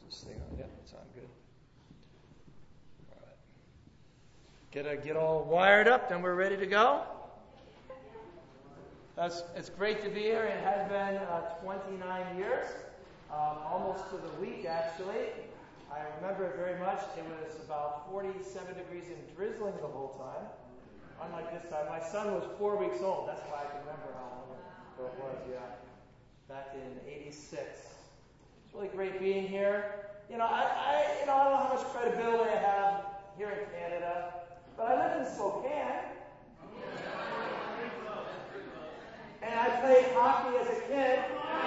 This thing on? Yeah, it's on. Good. All right. Get all wired up, then we're ready to go. It's great to be here. It has been 29 years, almost to the week, actually. I remember it very much. It was about 47 degrees and drizzling the whole time. Unlike this time, my son was 4 weeks old. That's why I can remember how long ago it was. Yeah, back in '86. It's really great being here. I don't know how much credibility I have here in Canada, but I live in Spokane. And I played hockey as a kid.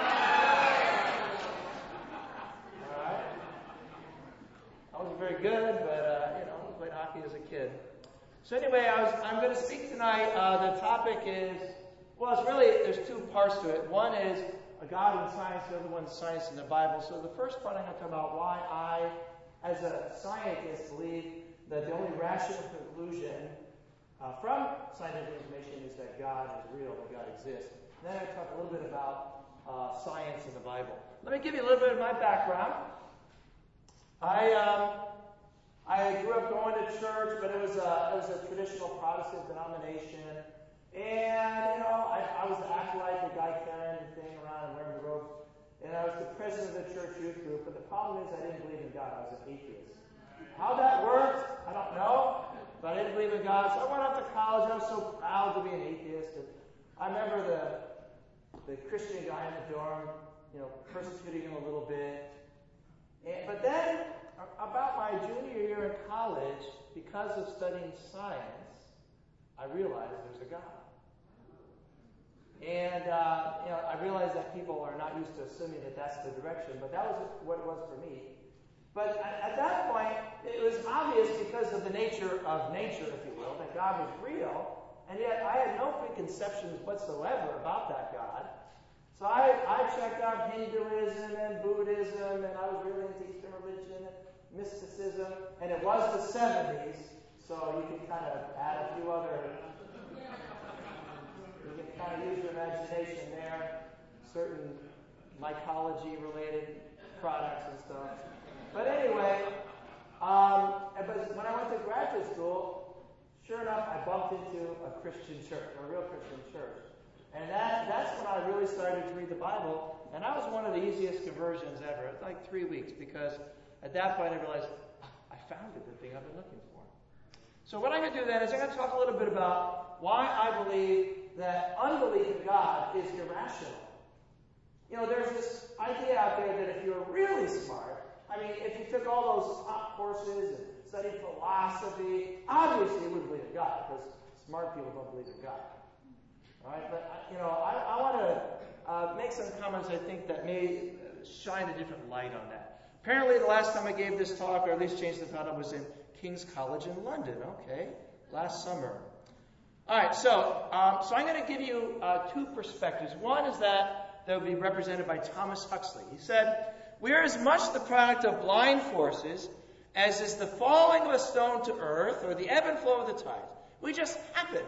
All right. I wasn't very good, but I played hockey as a kid. So anyway, I'm going to speak tonight. The topic is, there's two parts to it. One is a God in science, the other one's science in the Bible. So the first part I'm going to talk about why I, as a scientist, believe that the only rational conclusion from scientific information is that God is real, that God exists. And then I talk a little bit about science in the Bible. Let me give you a little bit of my background. I grew up going to church, but it was a traditional Protestant denomination. And, I was the acolyte, the guy carrying the thing around and wearing the robe. And I was the president of the church youth group. But the problem is I didn't believe in God. I was an atheist. How that worked, I don't know. But I didn't believe in God. So I went off to college. I was so proud to be an atheist. And I remember the Christian guy in the dorm, persecuting him a little bit. But then, about my junior year in college, because of studying science, I realized there's a God. And, I realized that people are not used to assuming that that's the direction, but that was what it was for me. But at that point, it was obvious because of the nature of nature, if you will, that God was real, and yet I had no preconceptions whatsoever about that God. So I checked out Hinduism and Buddhism, and I was really into Eastern religion and mysticism, and it was the 70s, so you can kind of add a few other, you can kind of use your imagination there, certain mycology-related products and stuff. But anyway, but when I went to graduate school, sure enough, I bumped into a Christian church, a real Christian church. And that's when I really started to read the Bible, and that was one of the easiest conversions ever. It was like 3 weeks, because at that point I realized, I found it, the thing I've been looking for. So what I'm going to do then is I'm going to talk a little bit about why I believe that unbelief in God is irrational. There's this idea out there that if you're really smart, if you took all those top courses and studied philosophy, obviously you wouldn't believe in God, because smart people don't believe in God. All right, but I want to make some comments I think that may shine a different light on that. Apparently, the last time I gave this talk, or at least changed the title, was in King's College in London. Okay, last summer. All right, so I'm going to give you two perspectives. One is that will be represented by Thomas Huxley. He said, "We are as much the product of blind forces as is the falling of a stone to earth or the ebb and flow of the tide. We just happened.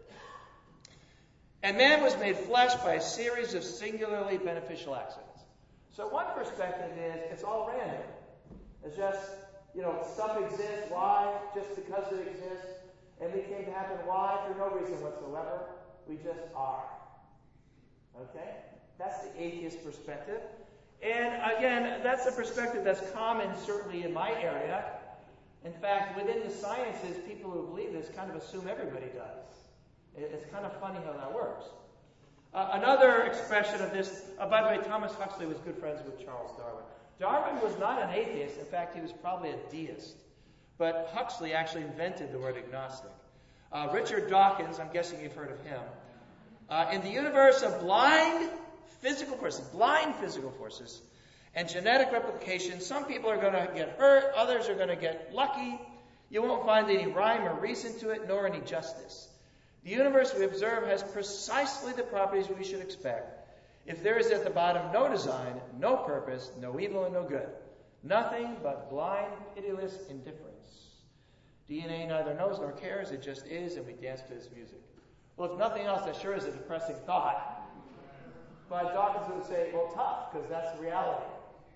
And man was made flesh by a series of singularly beneficial accidents." So one perspective is it's all random. It's just, stuff exists. Why? Just because it exists. And we came to happen. Why? For no reason whatsoever. We just are. Okay? That's the atheist perspective. And again, that's a perspective that's common certainly in my area. In fact, within the sciences, people who believe this kind of assume everybody does. It's kind of funny how that works. Another expression of this, by the way, Thomas Huxley was good friends with Charles Darwin. Darwin was not an atheist. In fact, he was probably a deist. But Huxley actually invented the word agnostic. Richard Dawkins, I'm guessing you've heard of him. In the universe of blind physical forces and genetic replication, some people are going to get hurt, others are going to get lucky. You won't find any rhyme or reason to it, nor any justice. The universe we observe has precisely the properties we should expect. If there is at the bottom no design, no purpose, no evil and no good, nothing but blind, pitiless indifference. DNA neither knows nor cares, it just is, and we dance to its music. Well, if nothing else, that sure is a depressing thought. But Dawkins would say, well, tough, because that's the reality.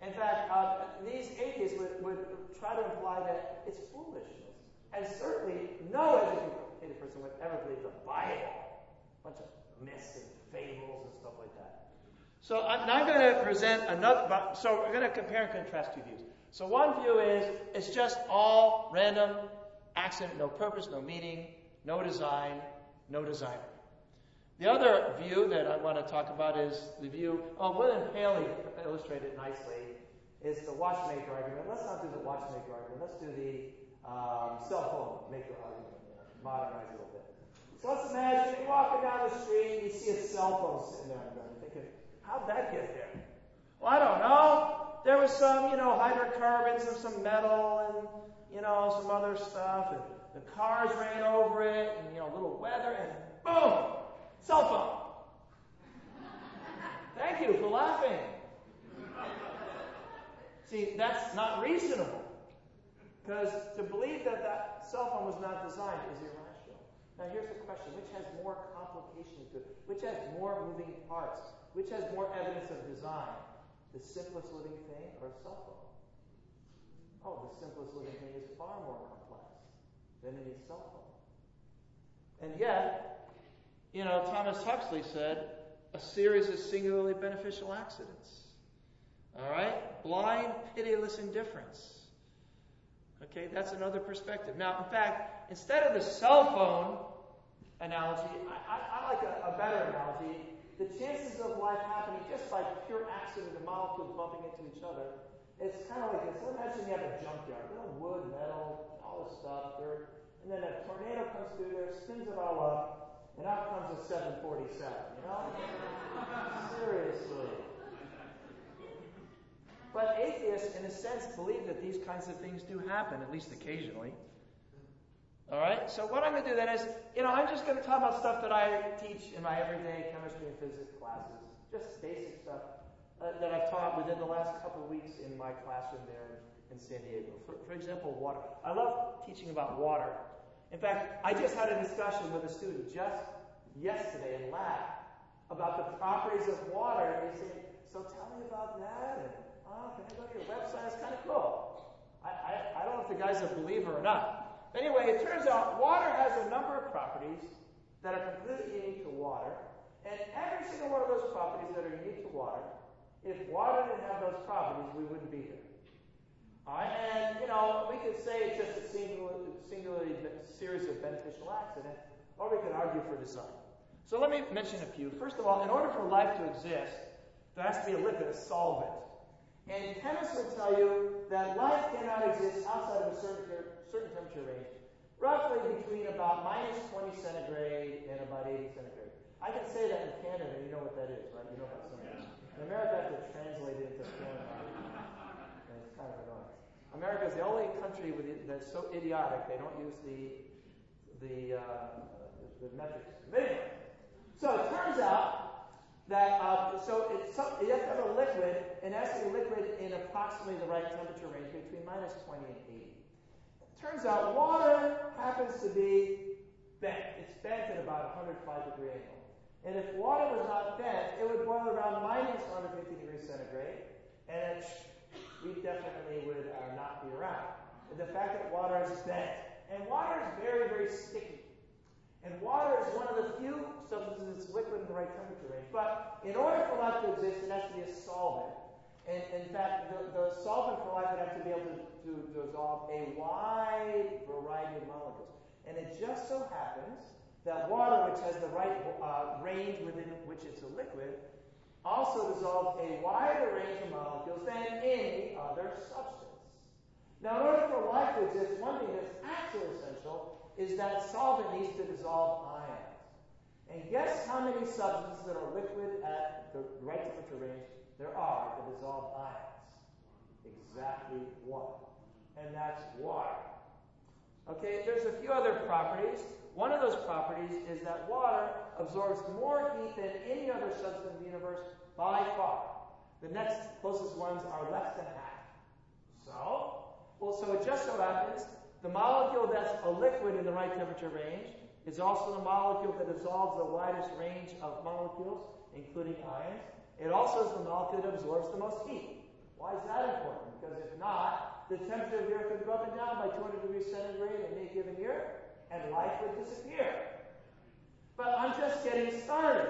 In fact, these atheists would try to imply that it's foolishness. And certainly no educated person would ever believe the Bible. A bunch of myths and fables and stuff like that. So I'm going to present another, so we're going to compare and contrast two views. So one view is it's just all random, accident, no purpose, no meaning, no design, no designer. The other view that I want to talk about is the view, William Paley illustrated nicely, is the watchmaker argument. Let's not do the watchmaker argument. Let's do the cell phone maker argument. Modernize it a little bit. So let's imagine you're walking down the street and you see a cell phone sitting there and you're thinking, how'd that get there? Well, I don't know. There was some, hydrocarbons and some metal and, some other stuff. And the cars ran over it and, a little weather and boom! Cell phone. Thank you for laughing. See, that's not reasonable. Because to believe that cell phone was not designed is irrational. Now here's the question. Which has more complications to it? Which has more moving parts? Which has more evidence of design? The simplest living thing or a cell phone? Oh, the simplest living thing is far more complex than any cell phone. And yet, Thomas Huxley said, a series of singularly beneficial accidents. All right? Blind, pitiless indifference. Okay, that's another perspective. Now, in fact, instead of the cell phone analogy, I like a better analogy. The chances of life happening just by pure accident of molecules bumping into each other, it's kind of like this. Imagine you have a junkyard, wood, metal, all this stuff, dirt, and then a tornado comes through there, spins it all up, and out comes a 747, Seriously. But atheists, in a sense, believe that these kinds of things do happen, at least occasionally. All right? So what I'm going to do then is, I'm just going to talk about stuff that I teach in my everyday chemistry and physics classes. Just basic stuff that I've taught within the last couple of weeks in my classroom there in San Diego. For example, water. I love teaching about water. In fact, I just had a discussion with a student just yesterday in lab about the properties of water. And he said, so tell me about that. And, can I go to your website? It's kind of cool. I don't know if the guy's a believer or not. Anyway, it turns out water has a number of properties that are completely unique to water. And every single one of those properties that are unique to water, if water didn't have those properties, we wouldn't be here. All right? And, we could say it's just a singularly series of beneficial accidents, or we could argue for design. So let me mention a few. First of all, in order for life to exist, there has to be a liquid, a solvent. And chemists would tell you that life cannot exist outside of a certain temperature range, roughly between about -20 centigrade and about 80 centigrade. I can say that in Canada, you know what that is, right? You know about centigrade. In America, I have to translate it into Fahrenheit. And it's kind of annoying. America is the only country that's so idiotic they don't use the metric system. But anyway, so it turns out that you have to have a liquid, and it has to be liquid in approximately the right temperature range between -20 and 80. It turns out water happens to be bent. It's bent at about 105-degree angle. And if water was not bent, it would boil around -150 degrees centigrade, and we definitely would not be around. And the fact that water is bent, and water is very, very sticky. And water is one of the few substances that's liquid in the right temperature range. But in order for life to exist, it has to be a solvent. And in fact, the solvent for life would have to be able to dissolve a wide variety of molecules. And it just so happens that water, which has the right range within which it's a liquid, also dissolves a wider range of molecules than any other substance. Now, in order for life to exist, one thing that's actually essential is that solvent needs to dissolve ions. And guess how many substances that are liquid at the right temperature range there are to dissolve ions? Exactly one. And that's water. Okay, there's a few other properties. One of those properties is that water absorbs more heat than any other substance in the universe by far. The next closest ones are less than half. So it just so happens the molecule that's a liquid in the right temperature range is also the molecule that dissolves the widest range of molecules, including ions. It also is the molecule that absorbs the most heat. Why is that important? Because if not, the temperature of the Earth would go up and down by 200 degrees centigrade in any given year, and life would disappear. But I'm just getting started.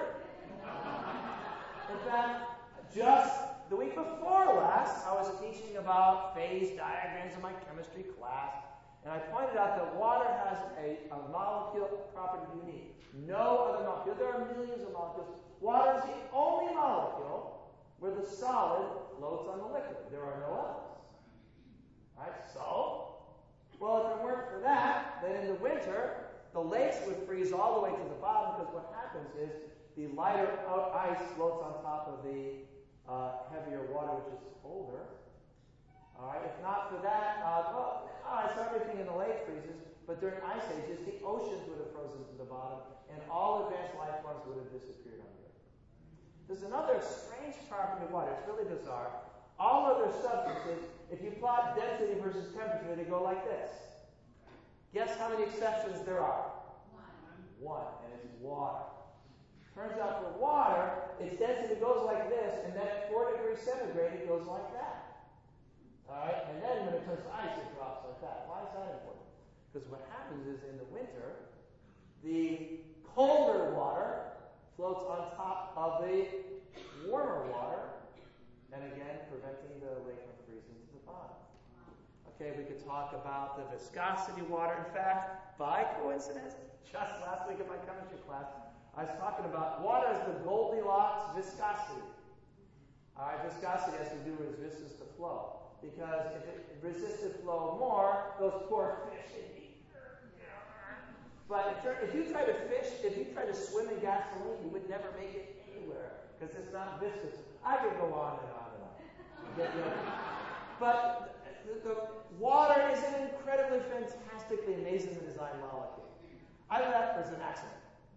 In fact, just the week before last, I was teaching about phase diagrams in my chemistry class, and I pointed out that water has a molecule property unique. No other molecule. There are millions of molecules. Water is the only molecule where the solid floats on the liquid. There are no others. Right? So, well, if it weren't for that, then in the winter, the lakes would freeze all the way to the bottom, because what happens is the lighter ice floats on top of the heavier water, which is colder. All right. If not for that, so everything in the lake freezes. But during ice ages, the oceans would have frozen to the bottom, and all advanced life forms would have disappeared on the Earth. There's another strange property of water. It's really bizarre. All other substances, if you plot density versus temperature, they go like this. Guess how many exceptions there are? One, and it's water. Turns out for water, its density goes like this, and then at 4 degrees centigrade, it goes like that. All right? And then when it turns to ice, it drops like that. Why is that important? Because what happens is in the winter, the colder water floats on top of the warmer water, and again, preventing the lake from freezing to the bottom. Okay, we could talk about the viscosity of water. In fact, by coincidence, just last week in my chemistry class, I was talking about water as the Goldilocks viscosity. All right, viscosity has to do with resistance to flow. Because if it resisted flow more, those poor fish would be. But if you try to swim in gasoline, you would never make it anywhere, because it's not viscous. I could go on and on and on. But the water is an incredibly, fantastically, amazingly designed molecule. Either that or it's an accident.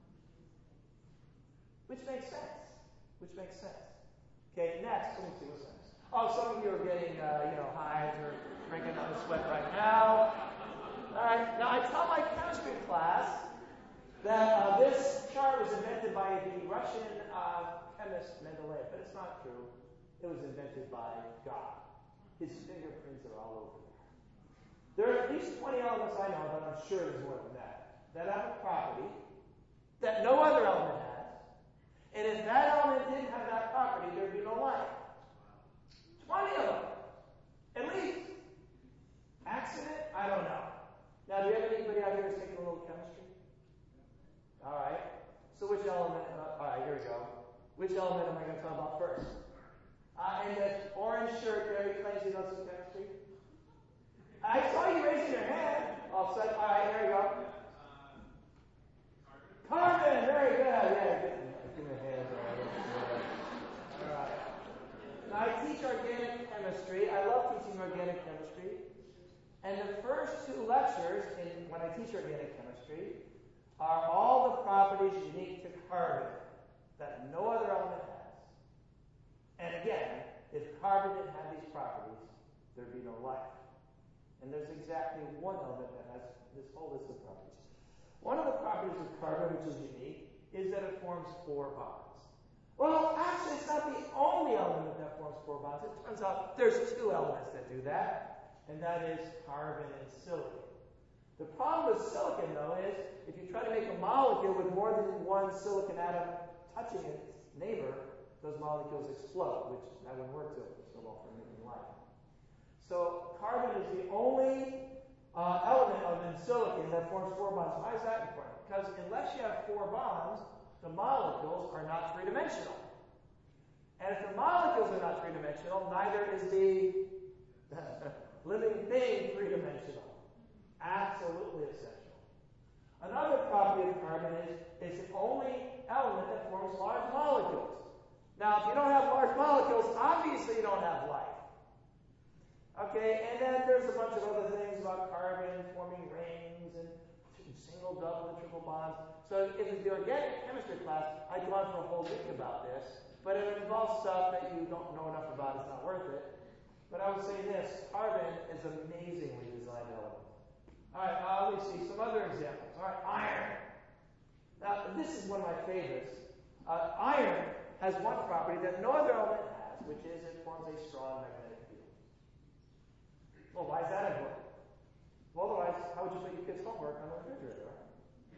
Which makes sense. Okay, next, let me see what's next. Oh, some of you are getting, hives or drinking on the sweat right now. All right, now I tell my chemistry class that this chart was invented by the Russian chemist Mendeleev, but it's not true. It was invented by God. His fingerprints are all over there. There are at least 20 elements I know, but I'm sure there's more than that have a property that no other element has. And if that element didn't have that property, there'd be no life. 20 of them. At least. Accident? I don't know. Now, do you have anybody out here who's taking a little chemistry? All right. So which element? All right, here we go. Which element am I going to talk about first? In the orange shirt there, he claims he knows some chemistry. I saw you raising your hand. All right, here we go. Carbon, very good. Yeah, give me a hand. All right. Now, I teach organic chemistry. I love teaching organic chemistry. And the first two lectures, when I teach organic chemistry, are all the properties unique to carbon that no other element has. And again, if carbon didn't have these properties, there'd be no life. And there's exactly one element that has this whole list of properties. One of the properties of carbon, which is unique, is that it forms 4 bonds. Well, actually, it's not the only element that forms 4 bonds. It turns out there's 2 elements that do that, and that is carbon and silicon. The problem with silicon, though, is if you try to make a molecule with more than one silicon atom touching its neighbor, those molecules explode, which that wouldn't work so well for making life. So carbon is the only element other than silicon that forms 4 bonds. Why is that important? Because unless you have 4 bonds, the molecules are not three-dimensional. And if the molecules are not three-dimensional, neither is the living thing three-dimensional. Absolutely essential. Another property of carbon is it's the only element that forms large molecules. Now, if you don't have large molecules, obviously you don't have life. Okay, and then there's a bunch of other things about carbon forming rings and single, double, and triple bonds. So if it's the organic chemistry class, I'd go on for a whole week about this, but it involves stuff that you don't know enough about. It's not worth it. But I would say this, carbon is an amazingly designed element. All right, let me see some other examples. All right, iron. Now, this is one of my favorites. Iron has one property that no other element has, which is it forms a strong magnetic field. Well, why is that important? Well, otherwise, how would you put your kids' homework on the refrigerator, right?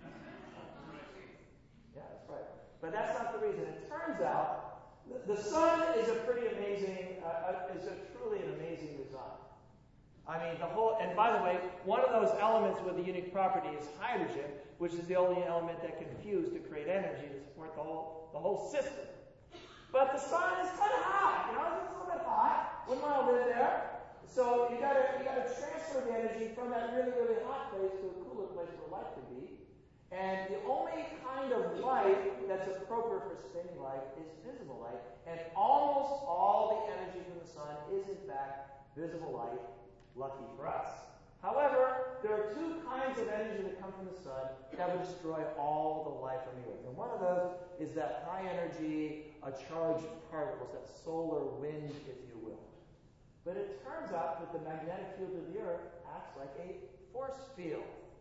Yeah, that's right. But that's not the reason. It turns out the sun is a pretty amazing, is a truly an amazing design. I mean, and by the way, one of those elements with a unique property is hydrogen, which is the only element that can fuse to create energy to support the whole system. But the sun is kind of hot, it's a little bit hot. Wouldn't want to live there. So you gotta transfer the energy from that really, really hot place to a cooler place where light can be. And the only kind of light that's appropriate for sustaining life is visible light. And almost all the energy from the sun is in fact visible light. Lucky for us. However, there are two kinds of energy that come from the sun that would destroy all the life on the earth. And one of those is that high energy, charged particles, that solar wind, if you will. But it turns out that the magnetic field of the earth acts like a force field.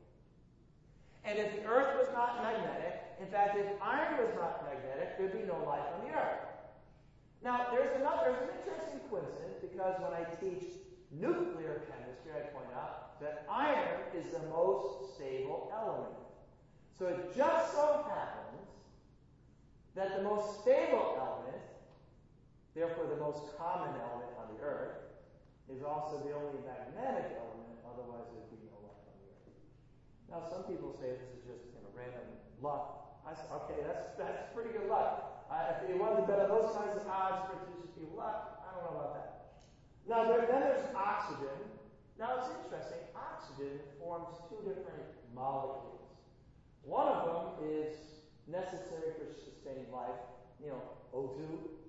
And if the earth was not magnetic, in fact, if iron was not magnetic, there'd be no life on the earth. Now, there's an interesting coincidence, because when I teach nuclear chemistry, I point out that iron is the most stable element. So it just so happens that the most stable element, therefore the most common element on the earth, is also the only magnetic element, otherwise there'd be no life on the earth. Now some people say this is just random luck. I say, okay, that's pretty good luck. If you wanted to bet on those kinds of odds for it to just be luck, I don't know about that. Now, then there's oxygen. Now, it's interesting. Oxygen forms two different molecules. One of them is necessary for sustaining life, O2.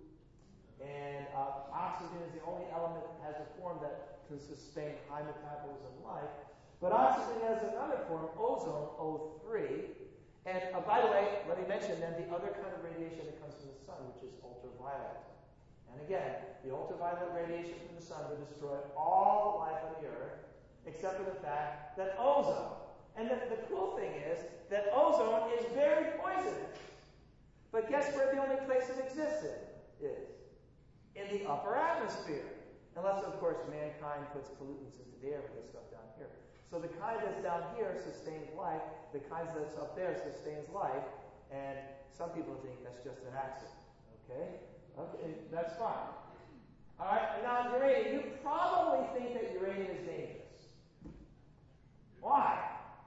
And oxygen is the only element that has a form that can sustain high metabolism life. But oxygen has another form, ozone, O3. And by the way, let me mention then the other kind of radiation that comes from the sun, which is ultraviolet. And again, the ultraviolet radiation from the sun would destroy all life on the earth, except for the fact that ozone. And the cool thing is that ozone is very poisonous. But guess where the only place it exists is? In the upper atmosphere. Unless, of course, mankind puts pollutants into the air with this stuff down here. So the kind that's down here sustains life. The kind that's up there sustains life. And some people think that's just an accident. Okay, that's fine. All right, now uranium. You probably think that uranium is dangerous. Why?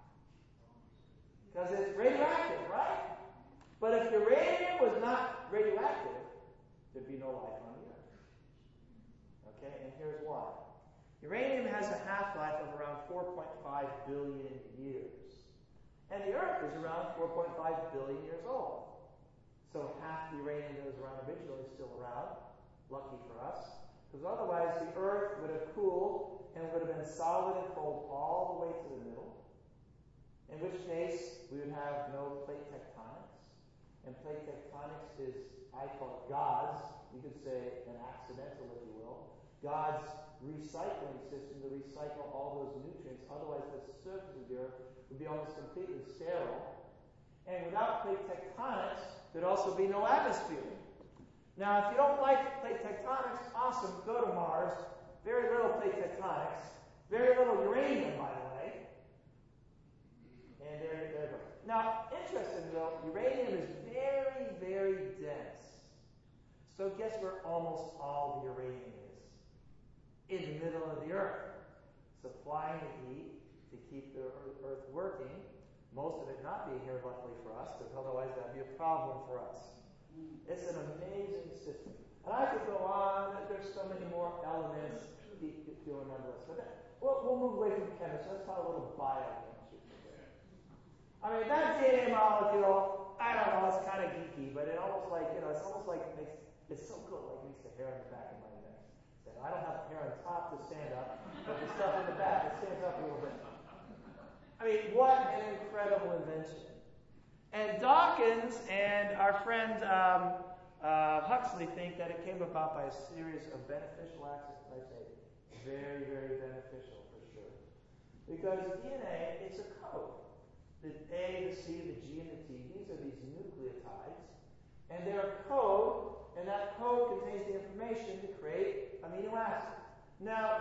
Because it's radioactive, right? But if uranium was not radioactive, there'd be no life on the earth. Okay, and here's why. Uranium has a half-life of around 4.5 billion years. And the earth is around 4.5 billion years old. So half the uranium that was around originally is still around. Lucky for us. Because otherwise the earth would have cooled and would have been solid and cold all the way to the middle. In which case we would have no plate tectonics. And plate tectonics is, I call it God's, you could say an accidental if you will, God's recycling system to recycle all those nutrients. Otherwise the surface of the earth would be almost completely sterile. And without plate tectonics, there'd also be no atmosphere. Now, if you don't like plate tectonics, awesome, go to Mars. Very little plate tectonics. Very little uranium, by the way. And there you go. Now, interesting though, uranium is very, very dense. So guess where almost all the uranium is? In the middle of the earth. Supplying the heat to keep the earth working. Most of it not being here, luckily for us, because otherwise that would be a problem for us. It's an amazing system. And I could go on. There's so many more elements if you remember us. But we'll move away from chemistry. Let's talk a little biochemistry. I mean, that DNA molecule, I don't know, it's kind of geeky, but it's almost like it's so good, like it makes the hair on the back of my neck. I don't have hair on top to stand up, but the stuff in the back, it stands up a little bit. I mean, what an incredible invention. And Dawkins and our friend Huxley think that it came about by a series of beneficial accidents. I say very, very beneficial for sure. Because DNA is a code. The A, the C, the G, and the T, these are these nucleotides. And they're a code, and that code contains the information to create amino acids. Now,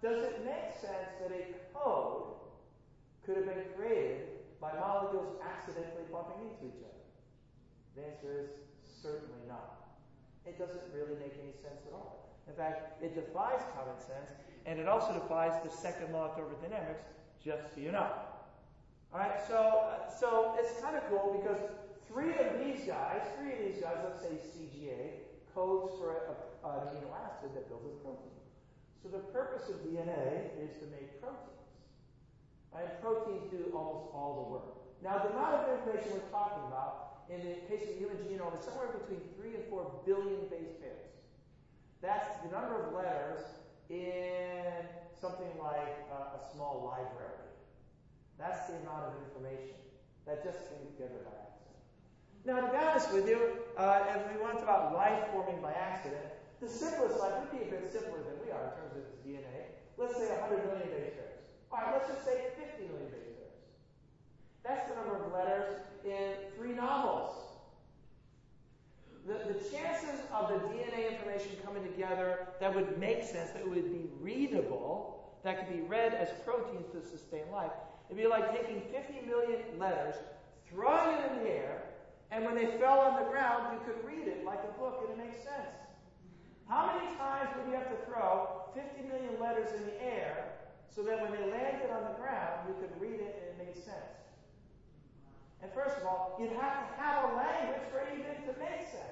does it make sense that a code could have been created by molecules accidentally bumping into each other? The answer is certainly not. It doesn't really make any sense at all. In fact, it defies common sense, and it also defies the second law of thermodynamics, just so you know. All right, so it's kind of cool because three of these guys, let's say CGA, codes for an amino acid that builds a protein. So the purpose of DNA is to make proteins. And proteins do almost all the work. Now, the amount of information we're talking about in the case of the human genome is somewhere between 3 and 4 billion base pairs. That's the number of letters in something like a small library. That's the amount of information that just came together by accident. Now, to be honest with you, if we want to talk about life forming by accident, the simplest life would be a bit simpler than we are in terms of its DNA. Let's say 100 million base pairs. All right, let's just say 50 million base pairs. That's the number of letters in 3 novels. The chances of the DNA information coming together that would make sense, that would be readable, that could be read as proteins to sustain life, it'd be like taking 50 million letters, throwing it in the air, and when they fell on the ground, you could read it like a book and it makes sense. How many times would you have to throw 50 million letters in the air so that when they landed on the ground, you could read it and it made sense? And first of all, you'd have to have a language for anything to make sense.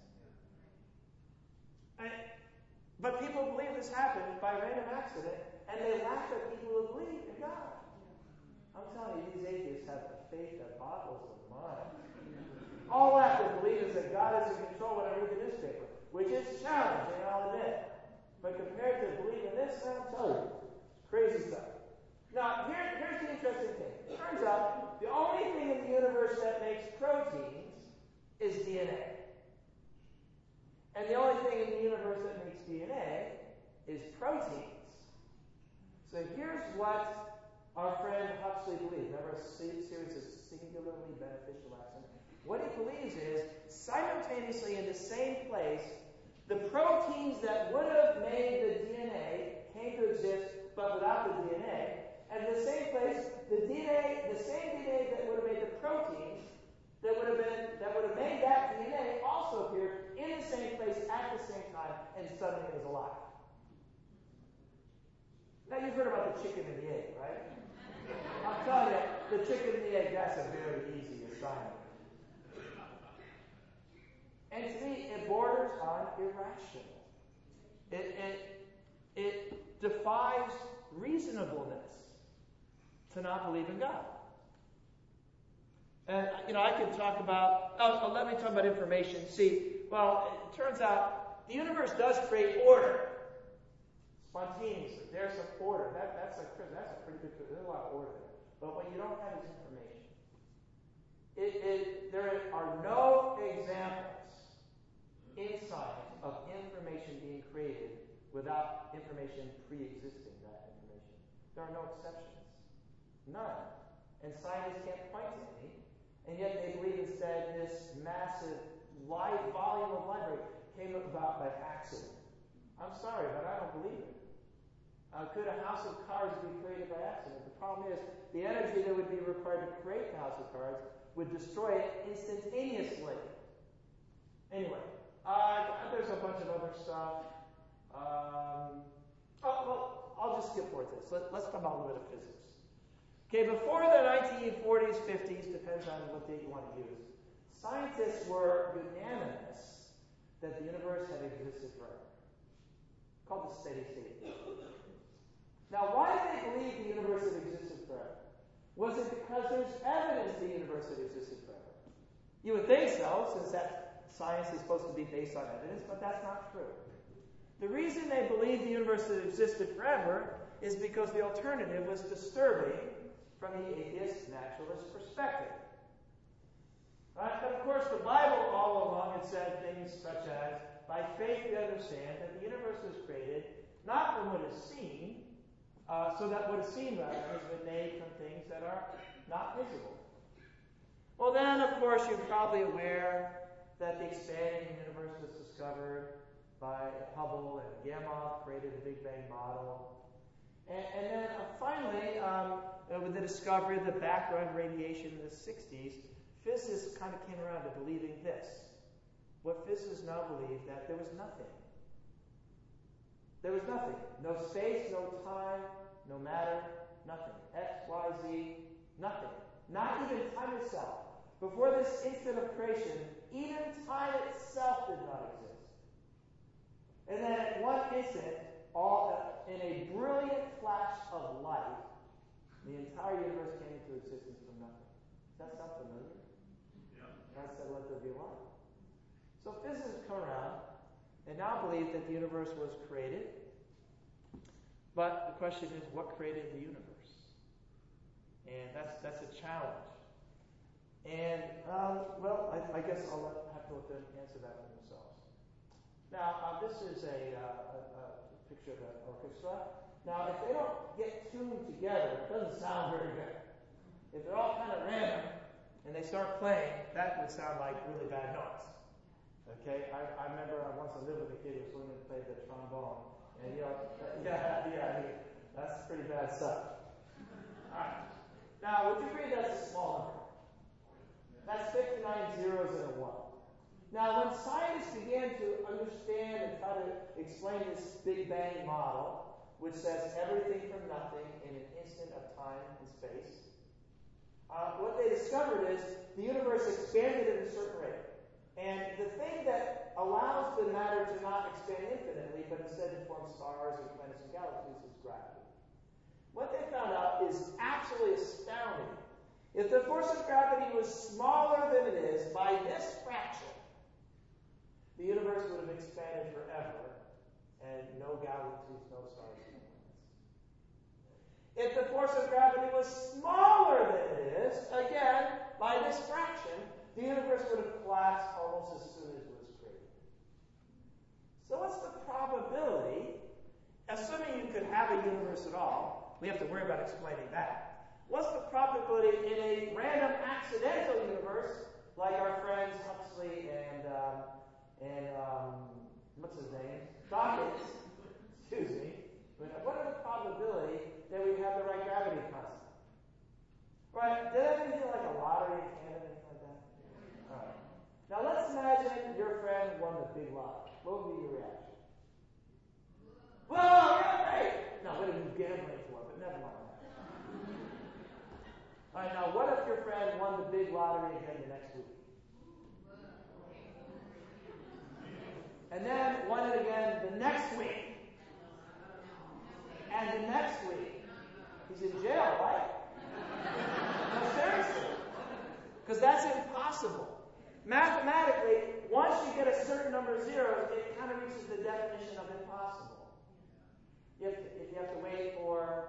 But people believe this happened by random accident, and they laugh at people who believe in God. I'm telling you, these atheists have a faith that boggles the mind. All I have to believe is that God is in control when I read the newspaper, which is challenging, I'll admit. But compared to believing this, I'm telling you, crazy stuff. Now, here's the interesting thing. It turns out the only thing in the universe that makes proteins is DNA. And the only thing in the universe that makes DNA is proteins. So here's what our friend Huxley believes. Remember a series of singularly beneficial accidents? What he believes is, simultaneously in the same place, the proteins that would have made the DNA came to exist, but without the DNA. And in the same place, the same DNA that would have made the proteins that would have made that DNA also appeared in the same place at the same time, and suddenly it was alive. Now you've heard about the chicken and the egg, right? I'm telling you, the chicken and the egg, that's a very easy assignment. And to me, it borders on irrational. It defies reasonableness to not believe in God. And, I could talk about, let me talk about information. See, well, it turns out the universe does create order spontaneously. There's some order. That's a pretty good, there's a lot of order there. But what you don't have is information. There are no examples in science of information being created without information pre-existing that information. There are no exceptions. None. And scientists can't point to any. And yet they believe instead this massive volume of library came about by accident. I'm sorry, but I don't believe it. Could a house of cards be created by accident? The problem is the energy that would be required to create the house of cards would destroy it instantaneously. Anyway, there's a bunch of other stuff. I'll just skip forward this. Let's talk about a little bit of physics. Okay, before the 1940s, 50s, depends on what date you want to use, scientists were unanimous that the universe had existed forever. Called the steady state. Now, why did they believe the universe had existed forever? Was it because there's evidence the universe had existed forever? You would think so, since that science is supposed to be based on evidence, but that's not true. The reason they believed the universe had existed forever is because the alternative was disturbing from the atheist naturalist perspective. Right? But of course, the Bible all along had said things such as, by faith we understand that the universe was created not from what is seen, so that what is seen rather has been made from things that are not visible. Well then, of course, you're probably aware that the expanding universe was discovered by Hubble, and Gamow created the Big Bang model. And then finally, with the discovery of the background radiation in the 60s, physicists kind of came around to believing this. What physicists now believe, that there was nothing. There was nothing. No space, no time, no matter, nothing. X, Y, Z, nothing. Not even time itself. Before this instant of creation, even time itself did not exist. And then at one instant, in a brilliant flash of light, the entire universe came into existence from nothing. Does that sound familiar? Yeah. God said, let there be light. So physicists come around and now believe that the universe was created. But the question is, what created the universe? And that's a challenge. And, I guess I'll have to let them answer that for themselves. Now, this is a picture of an orchestra. Now, if they don't get tuned together, it doesn't sound very good. If they're all kind of random and they start playing, that would sound like really bad notes. Okay? I remember once I lived with a kid who was learning to play the trombone. And, that's pretty bad stuff. All right. Now, would you agree that's a small number? That's 59 zeros and a 1. Now, when scientists began to understand and try to explain this Big Bang model, which says everything from nothing in an instant of time and space, what they discovered is the universe expanded at a certain rate. And the thing that allows the matter to not expand infinitely, but instead to form stars and planets and galaxies, is gravity. What they found out is absolutely astounding. If the force of gravity was smaller than it is by this fraction, the universe would have expanded forever, and no galaxies, no stars, no planets. If the force of gravity was smaller than it is, again, by this fraction, the universe would have collapsed almost as soon as it was created. So what's the probability, assuming you could have a universe at all, we have to worry about explaining that. What's the probability in a random accidental universe, like our friends Huxley and what's his name? Dawkins. Excuse me. What are the probability that we have the right gravity constant? Right? Did that feel like a lottery in Canada, anything like that? All right. Now let's imagine your friend won the big lottery. What would be your reaction? Whoa, yeah, great! Now, what are you gambling for? But never mind that. All right, now what if your friend won the big lottery again the next week? And then won it again the next week. And the next week. He's in jail, right? No, seriously. Because that's impossible. Mathematically, once you get a certain number of zeros, it kind of reaches the definition of impossible. If you have to wait for,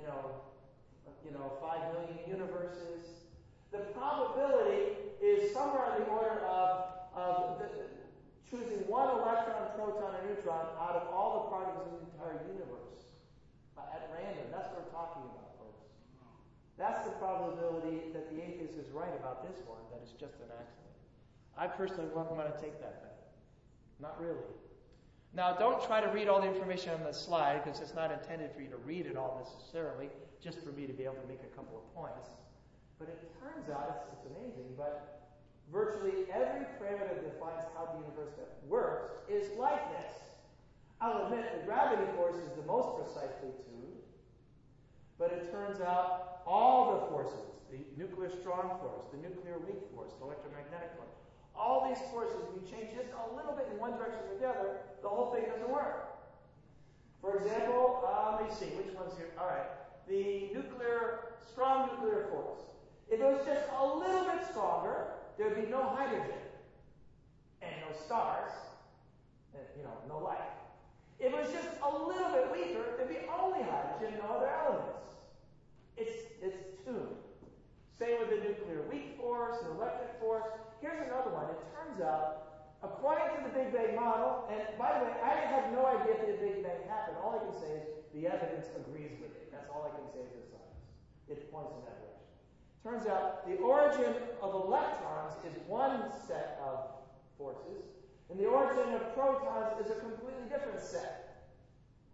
5 million universes, the probability is somewhere on the order of choosing one electron, proton, and neutron out of all the particles in the entire universe at random. That's what we're talking about, folks. That's the probability that the atheist is right about this one, that it's just an accident. I personally wouldn't want to take that bet. Not really. Now, don't try to read all the information on the slide, because it's not intended for you to read it all necessarily, just for me to be able to make a couple of points. But it turns out, it's amazing, but virtually every parameter that defines how the universe works is like this. I'll admit the gravity force is the most precisely tuned, but it turns out all the forces, the nuclear strong force, the nuclear weak force, the electromagnetic force, all these forces, if you change just a little bit in one direction or the other, the whole thing doesn't work. For example, let me see, which one's here? All right, the strong nuclear force. If it was just a little bit stronger, there'd be no hydrogen and no stars, and, no life. If it was just a little bit weaker, there'd be only hydrogen, no other elements. It's tuned. Same with the nuclear weak force, the electric force. Here's another one. It turns out, according to the Big Bang model, and by the way, I have no idea if the Big Bang happened. All I can say is the evidence agrees with it. That's all I can say as a scientist. It points in that direction. Turns out the origin of electrons is one set of forces, and the origin of protons is a completely different set.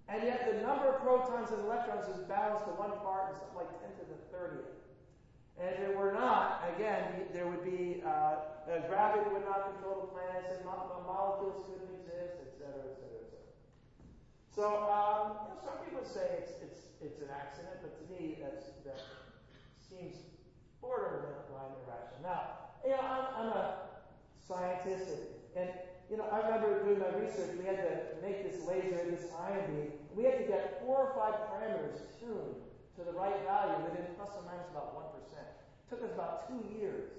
And yet the number of protons and electrons is balanced to 1 part and something like 10 to the 30th. And if it were not, again, there would be gravity would not control the planets, and molecules couldn't exist, etc., etc., etc. So some people say it's an accident, but to me that seems borderline irrational. Now, I'm a scientist, and I remember doing my research. We had to make this laser, this ion beam. We had to get 4 or 5 parameters tuned to the right value within plus or minus about 1%. It took us about 2 years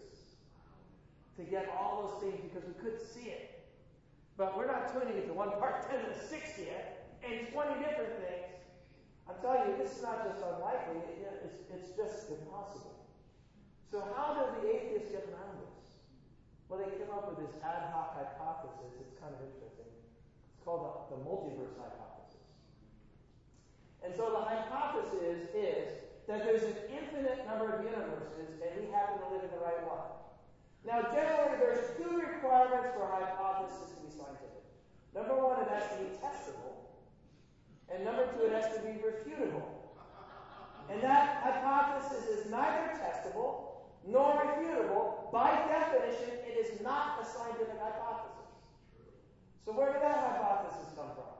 to get all those things because we couldn't see it. But we're not tuning it to 1 part 10 to the 60th and 20 different things. I'm telling you, this is not just unlikely, it's just impossible. So how did the atheists get around this? Well, they came up with this ad hoc hypothesis. It's kind of interesting. It's called the multiverse hypothesis. And so the hypothesis is that there's an infinite number of universes, and we happen to live in the right one. Now, generally, there's 2 requirements for a hypothesis to be scientific. Number 1, it has to be testable. And number 2, it has to be refutable. And that hypothesis is neither testable nor refutable. By definition, it is not a scientific hypothesis. So where did that hypothesis come from?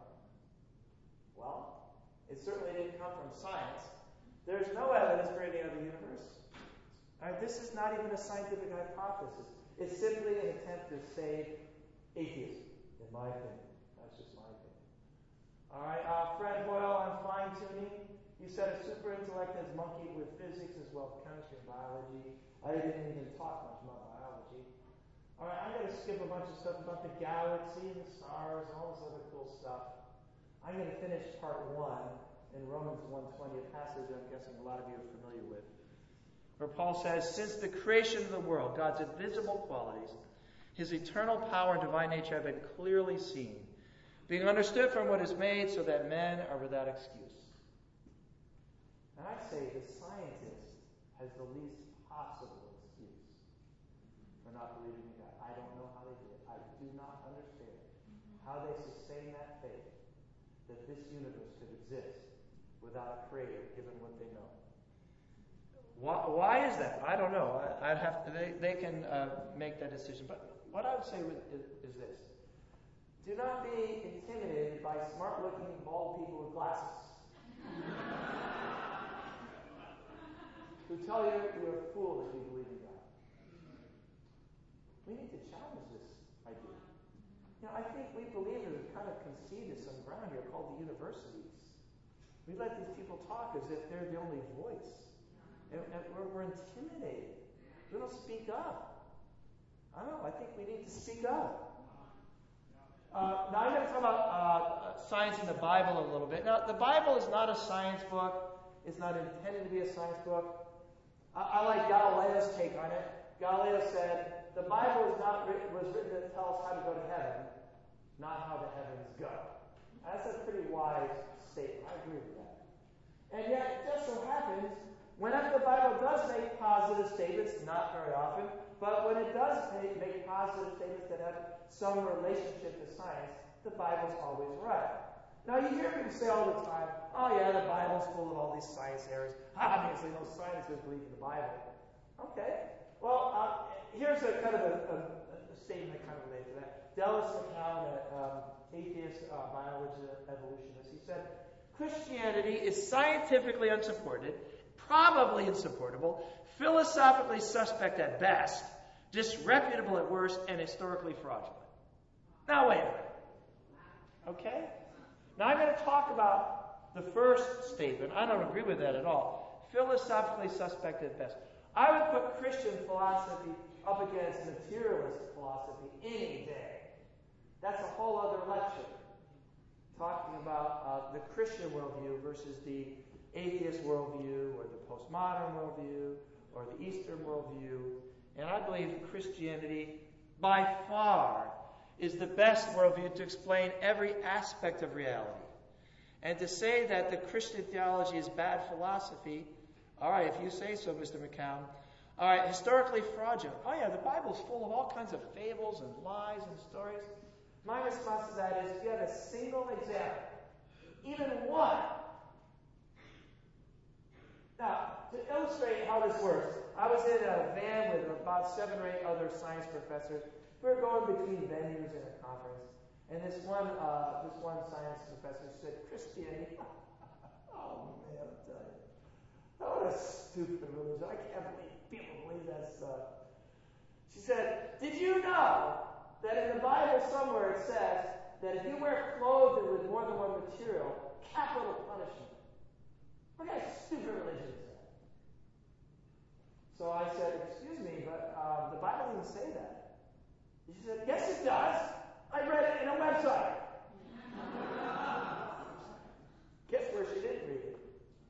Well, it certainly didn't come from science. There's no evidence for any other universe. This is not even a scientific hypothesis. It's simply an attempt to save atheism, in my opinion. That's just my opinion. All right, Fred Hoyle on fine-tuning. You said a super intellect has monkeyed with physics as well as chemistry and biology. I didn't even talk much about biology. All right, I'm going to skip a bunch of stuff about the galaxy and the stars and all this other cool stuff. I'm going to finish part 1 in Romans 1:20, a passage I'm guessing a lot of you are familiar with, where Paul says, since the creation of the world, God's invisible qualities, his eternal power and divine nature have been clearly seen, being understood from what is made, so that men are without excuse. And I say the scientist has the least possible excuse for not believing in God. I don't know how they do it. I do not understand how they sustain that faith that this universe could exist without a creator, given what they know. Why is that? I don't know. I'd have to. They can make that decision. But what I would say is this: do not be intimidated by smart-looking, bald people with glasses who tell you you're a fool if you believe in God. We need to challenge this idea. I think we believers have kind of conceded some ground here called the universities. We let these people talk as if they're the only voice. And we're intimidated. We don't speak up. I don't know. I think we need to speak up. Now I'm going to talk about science in the Bible a little bit. Now, the Bible is not a science book. It's not intended to be a science book. I like Galileo's take on it. Galileo said, the Bible was written to tell us how to go to heaven, not how the heavens go. That's a pretty wise statement. I agree with that. And yet, it just so happens, whenever the Bible does make positive statements, not very often, but when it does make positive statements that have some relationship to science, the Bible's always right. Now, you hear people say all the time, oh yeah, the Bible's full of all these science errors. Obviously, no scientists believe in the Bible. Okay. Well, here's a kind of a statement that kind of relates to that. Dallas McCown, atheist biologist, evolutionist, he said, Christianity is scientifically unsupported, probably insupportable, philosophically suspect at best, disreputable at worst, and historically fraudulent. Now, wait a minute. Okay? Now, I'm going to talk about the first statement. I don't agree with that at all. Philosophically suspect at best. I would put Christian philosophy up against materialist philosophy any day. That's a whole other lecture. Talking about the Christian worldview versus the atheist worldview, or the postmodern worldview, or the Eastern worldview. And I believe Christianity, by far, is the best worldview to explain every aspect of reality. And to say that the Christian theology is bad philosophy, all right, if you say so, Mr. McCown. All right, historically fraudulent. Oh yeah, the Bible's full of all kinds of fables and lies and stories. My response to that is, if you have a single example even one. Now, to illustrate how this works, I was in a van with about 7 or 8 other science professors. We were going between venues in a conference, and this one science professor said, "Christianity." Oh man, I'm telling you, what a stupid religion! I can't believe people believe that stuff. She said, "Did you know that in the Bible somewhere it says that if you wear clothing with more than one material, capital punishment?" What kind of stupid religion is that? So I said, "Excuse me, but the Bible doesn't say that." She said, "Yes, it does. I read it in a website." Guess where she didn't read it?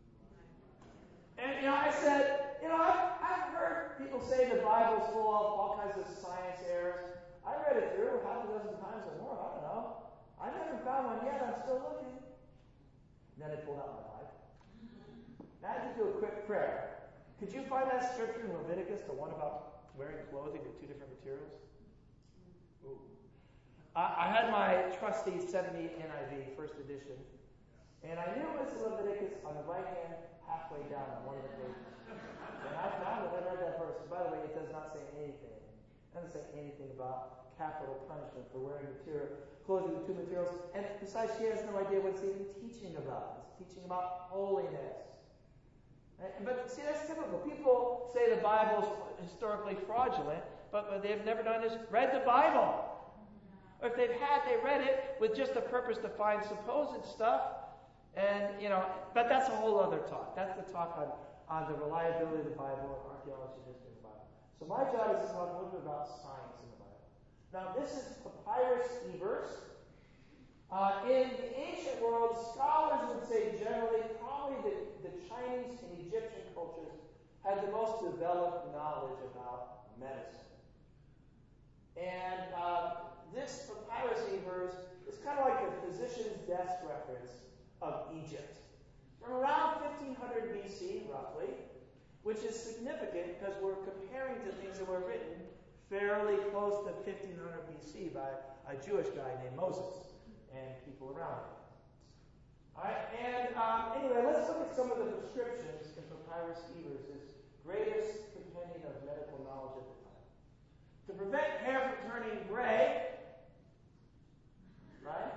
And I said, I've heard people say the Bible's full of all kinds of science errors. I read it through half a dozen times or more. I don't know. I never found one yet. I'm still looking. And then I pulled out my Bible. Now I just do a quick prayer. Could you find that scripture in Leviticus, the one about wearing clothing with 2 different materials? Ooh. I had my trusty 70 NIV, first edition, and I knew it was Leviticus on the right hand, halfway down on one of the pages. And I found it. I read that verse. By the way, it does not say anything. It doesn't say anything about capital punishment for wearing clothing with 2 materials. And besides, she has no idea what it's even teaching about. It's teaching about holiness. Right? But see, that's typical. People say the Bible's historically fraudulent, but what they've never done is read the Bible. Or if they've had, they read it with just the purpose to find supposed stuff. And, but that's a whole other talk. That's the talk on the reliability of the Bible and archaeology and history of the Bible. So my job is to talk a little bit about science in the Bible. Now, this is Papyrus Ebers. In the ancient world, scholars would say generally probably the Chinese and Egyptian cultures had the most developed knowledge about medicine. And this Papyrus Ebers is kind of like the physician's desk reference of Egypt. From around 1500 BC, roughly, which is significant because we're comparing to things that were written fairly close to 1500 BC by a Jewish guy named Moses and people around him. All right, and anyway, let's look at some of the prescriptions in Papyrus Ebers, his greatest compendium of medical knowledge at the time. To prevent hair from turning gray, right?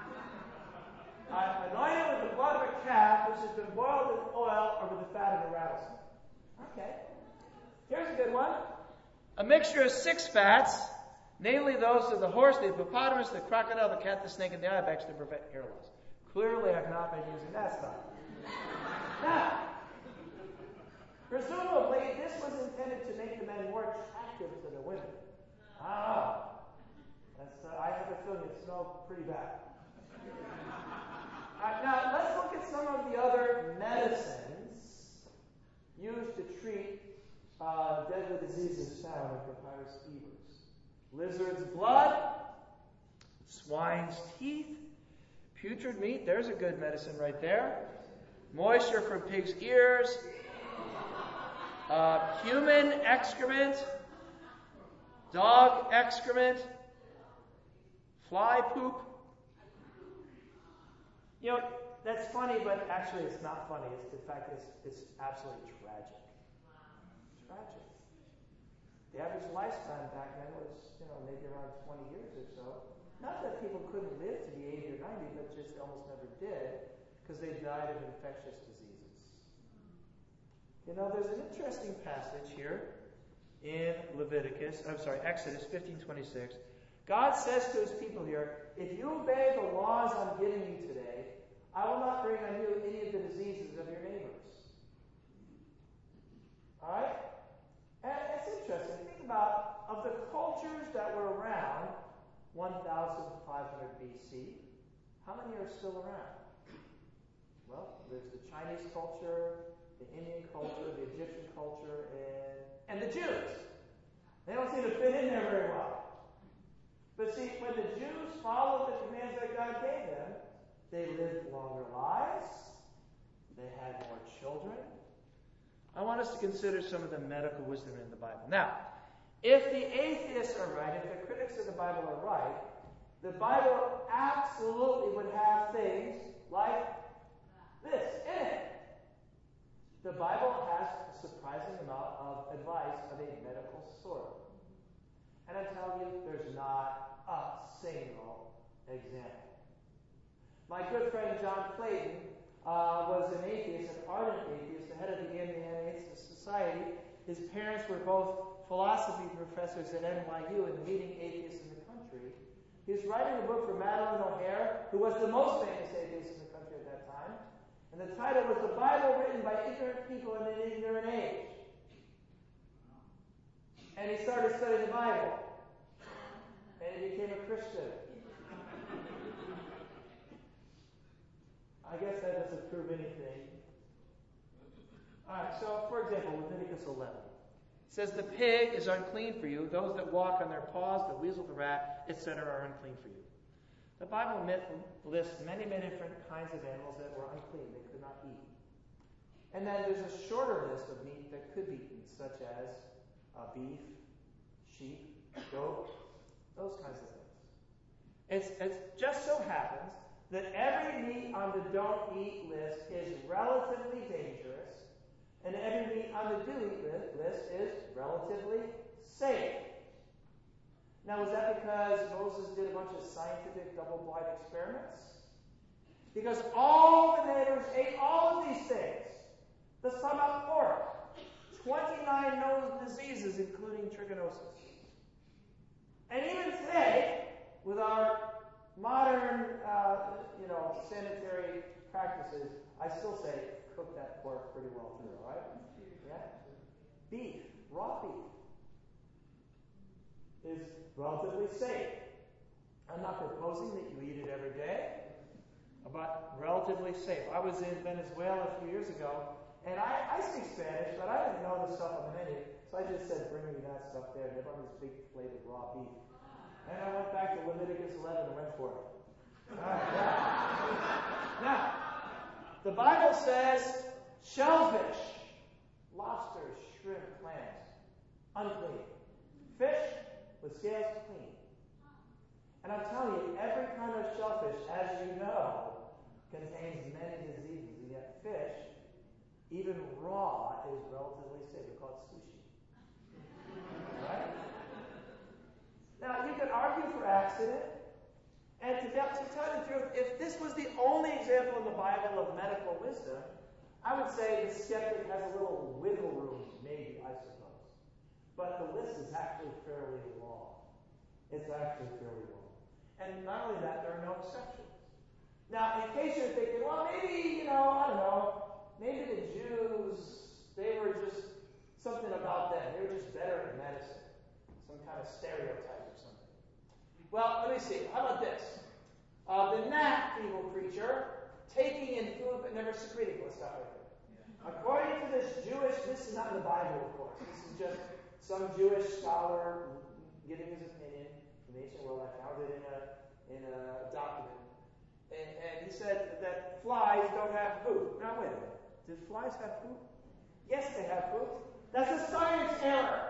Anoint it with the blood of a calf which has been boiled in oil or with the fat of a rattlesnake. Okay. Here's a good one. A mixture of 6 fats, namely those of the horse, the hippopotamus, the crocodile, the cat, the snake, and the ibex to prevent hair loss. Clearly, I've not been using that stuff. Now, presumably, this was intended to make the men more attractive to the women. I have a feeling it smelled pretty bad. Now, let's look at some of the other medicines used to treat deadly diseases found in Papyrus Ebers. Lizard's blood, swine's teeth, putrid meat, there's a good medicine right there. Moisture from pig's ears, human excrement, dog excrement, fly poop. That's funny, but actually it's not funny. In fact, it's absolutely tragic. Tragic. The average lifespan back then was, maybe around 20 years or so. Not that people couldn't live to be 80 or 90, but just almost never did, because they died of infectious diseases. There's an interesting passage here in Exodus 15:26. God says to his people here, if you obey the laws I'm giving you today, I will not bring on you any of the diseases of your neighbors. All right? And it's interesting. Think about, of the cultures that were around 1,500 BC, how many are still around? Well, there's the Chinese culture, the Indian culture, the Egyptian culture, and the Jews. They don't seem to fit in there very well. But see, when the Jews followed the commands that God gave them, they lived longer lives. They had more children. I want us to consider some of the medical wisdom in the Bible. Now, if the atheists are right, if the critics of the Bible are right, the Bible absolutely would have things like this in it. The Bible has a surprising amount of advice of a medical sort. And I'm telling you, there's not a single example. My good friend John Clayton was an atheist, an ardent atheist, the head of the Indiana Atheist Society. His parents were both philosophy professors at NYU and leading atheists in the country. He was writing a book for Madeline O'Hare, who was the most famous atheist in the country at that time. And the title was The Bible Written by Ignorant People in an Ignorant Age. And he started studying the Bible. And he became a Christian. I guess that doesn't prove anything. Alright, so for example, Leviticus 11. It says, the pig is unclean for you. Those that walk on their paws, the weasel, the rat, etc. are unclean for you. The Bible lists many, many different kinds of animals that were unclean, they could not eat. And then there's a shorter list of meat that could be eaten, such as beef, sheep, goat, those kinds of things. It just so happens that every meat on the don't eat list is relatively dangerous, and every meat on the do eat list is relatively safe. Now, was that because Moses did a bunch of scientific double-blind experiments? Because all the neighbors ate all of these things. Let's talk about pork. 29 known diseases, including trichinosis. And even today, with our modern, sanitary practices, I still say cook that pork pretty well through, all right? Yeah? Beef, raw beef, is relatively safe. I'm not proposing that you eat it every day, but relatively safe. I was in Venezuela a few years ago, and I speak Spanish, but I didn't know the stuff on the menu, so I just said, bring me that stuff there. They brought me this big plate of raw beef. And I went back to Leviticus 11 and went for it. All right, yeah. Now, the Bible says shellfish, lobsters, shrimp, clams, unclean. Fish with scales, clean. And I'm telling you, every kind of shellfish, as you know, contains many diseases. And yet fish, even raw, is relatively safe. We call it sushi. Right? Now, you could argue for accident. And to tell you the truth, if this was the only example in the Bible of medical wisdom, I would say the skeptic has a little wiggle room, maybe, I suppose. But the list is actually fairly long. It's actually fairly long. And not only that, there are no exceptions. Now, in case you're thinking, well, maybe, I don't know, maybe the Jews, they were just something about them. They were just better at medicine. Some kind of stereotype or something. Well, let me see. How about this? The gnat feeble creature taking in food but never secreting. Let's stop right there. Yeah. According to this is not in the Bible, of course. This is just some Jewish scholar giving his opinion from the ancient world. I found it in a document. And he said that flies don't have food. Now, wait a minute. Did flies have food? Yes, they have food. That's a science error.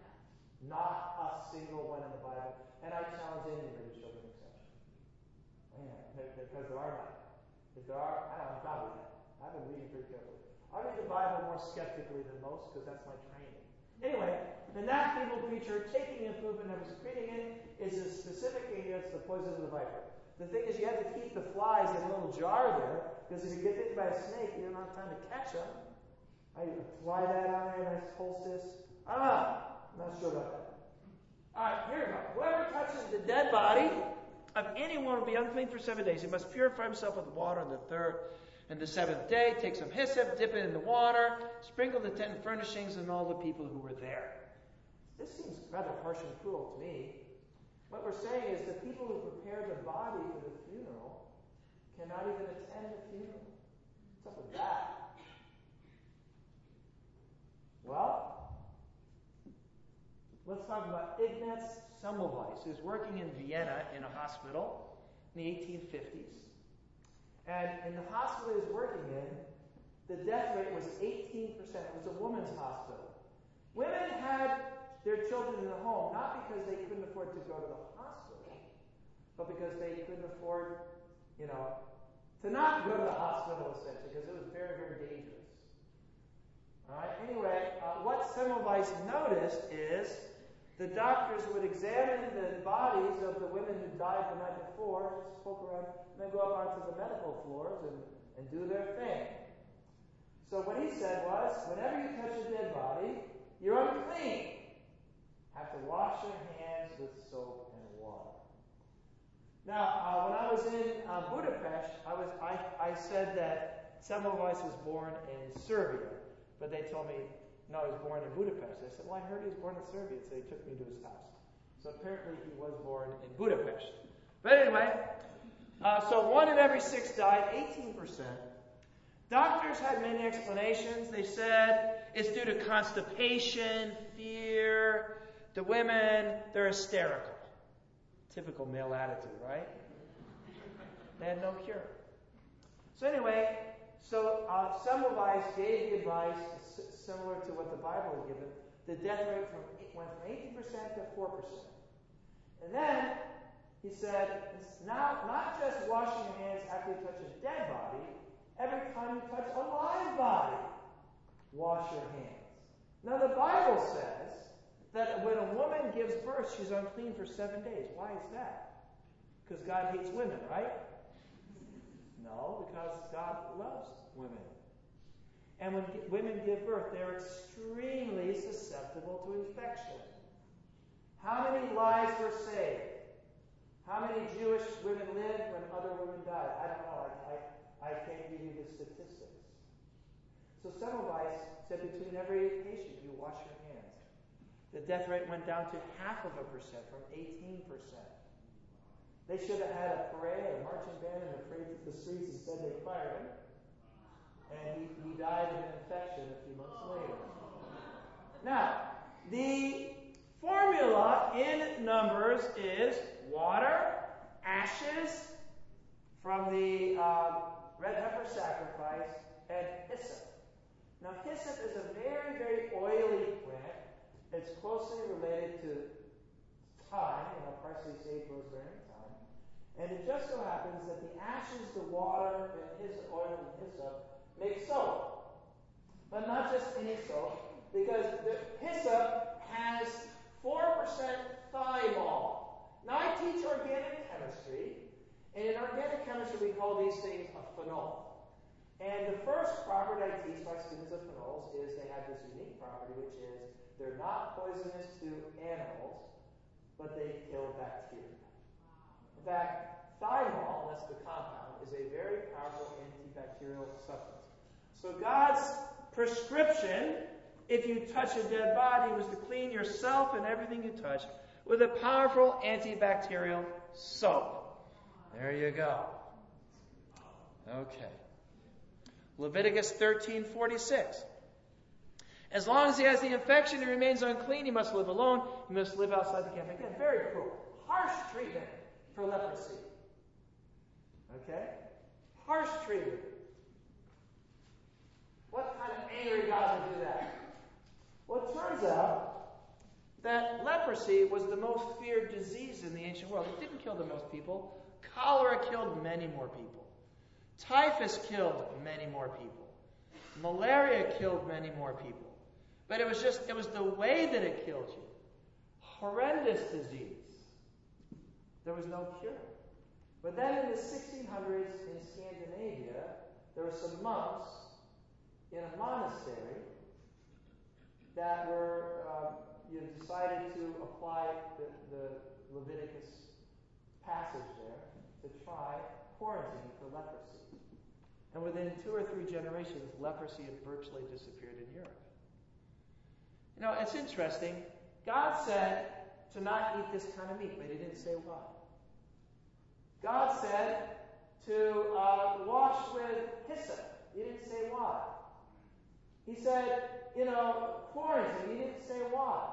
Not a single one in the Bible. And I challenge anybody to show me an exception. Because there are none. If there are, I don't know that. I've been reading pretty carefully. I read the Bible more skeptically than most because that's my training. Anyway, the gnat feeble creature taking in food but never secreting it is as specific against the poison of the viper. The thing is, you have to keep the flies in a little jar there because if you get bitten by a snake, you don't have time to catch them. I apply that on there, nice poultice. I don't know. I'm not sure about that. All right, here we go. Whoever touches the dead body of anyone will be unclean for 7 days. He must purify himself with water on the third and the seventh day. Take some hyssop, dip it in the water, sprinkle the tent furnishings and all the people who were there. This seems rather harsh and cruel to me. What we're saying is the people who prepare the body for the funeral cannot even attend the funeral. What's up with that? Well, let's talk about Ignaz Semmelweis, who's working in Vienna in a hospital in the 1850s. And in the hospital he was working in, the death rate was 18%. It was a women's hospital. Women had their children in the home, not because they couldn't afford to go to the hospital, but because they couldn't afford, to not go to the hospital, essentially, because it was very, very dangerous. All right. Anyway, what Semmelweis noticed is the doctors would examine the bodies of the women who died the night before, just poke around, and then go up onto the medical floors and do their thing. So what he said was, whenever you touch a dead body, you're unclean. Have to wash your hands with soap and water. Now, when I was in Budapest, I said that Semmelweis was born in Serbia, but they told me, no, he was born in Budapest. I said, well, I heard he was born in Serbia, so they took me to his house. So apparently he was born in Budapest. But anyway, so 1 in every 6 died, 18%. Doctors had many explanations. They said it's due to constipation, fear. The women, they're hysterical. Typical male attitude, right? They had no cure. So anyway, Semmelweis gave the advice similar to what the Bible had given. The death rate went from 18% to 4%. And then he said, now not just washing your hands after you touch a dead body, every time you touch a live body, wash your hands. Now the Bible says that when a woman gives birth, she's unclean for 7 days. Why is that? Because God hates women, right? No, because God loves women. And when women give birth, they're extremely susceptible to infection. How many lives were saved? How many Jewish women lived when other women died? I don't know. I can't give you the statistics. So Semmelweis said between every patient, you wash your hands. The death rate went down to 0.5%, from 18%. They should have had a parade, a marching band, and a parade through the streets. Instead, they fired him. And he died of an infection a few months later. Now, the formula in Numbers is water, ashes from the red heifer sacrifice, and hyssop. Now, hyssop is a very, very oily plant. It's closely related to thyme, parsley, sage, rosemary, and thyme. And it just so happens that the ashes, the water, and his oil and hyssop make soap. But not just any soap, because the hyssop has 4% thymol. Now, I teach organic chemistry, and in organic chemistry we call these things a phenol. And the first property I teach my students of phenols is they have this unique property, which is they're not poisonous to animals, but they kill bacteria. In fact, thymol, that's the compound, is a very powerful antibacterial substance. So God's prescription, if you touch a dead body, was to clean yourself and everything you touch with a powerful antibacterial soap. There you go. Okay. Leviticus 13:46. As long as he has the infection and remains unclean, he must live alone. He must live outside the camp. Again, very cruel. Harsh treatment for leprosy. Okay? Harsh treatment. What kind of angry God would do that? Well, it turns out that leprosy was the most feared disease in the ancient world. It didn't kill the most people. Cholera killed many more people. Typhus killed many more people. Malaria killed many more people. But it was the way that it killed you. Horrendous disease. There was no cure. But then in the 1600s in Scandinavia, there were some monks in a monastery that were decided to apply the Leviticus passage there to try quarantine for leprosy. And within 2 or 3 generations, leprosy had virtually disappeared in Europe. It's interesting. God said to not eat this kind of meat, but he didn't say why. God said to wash with hyssop. He didn't say why. He said, quarantine. He didn't say why.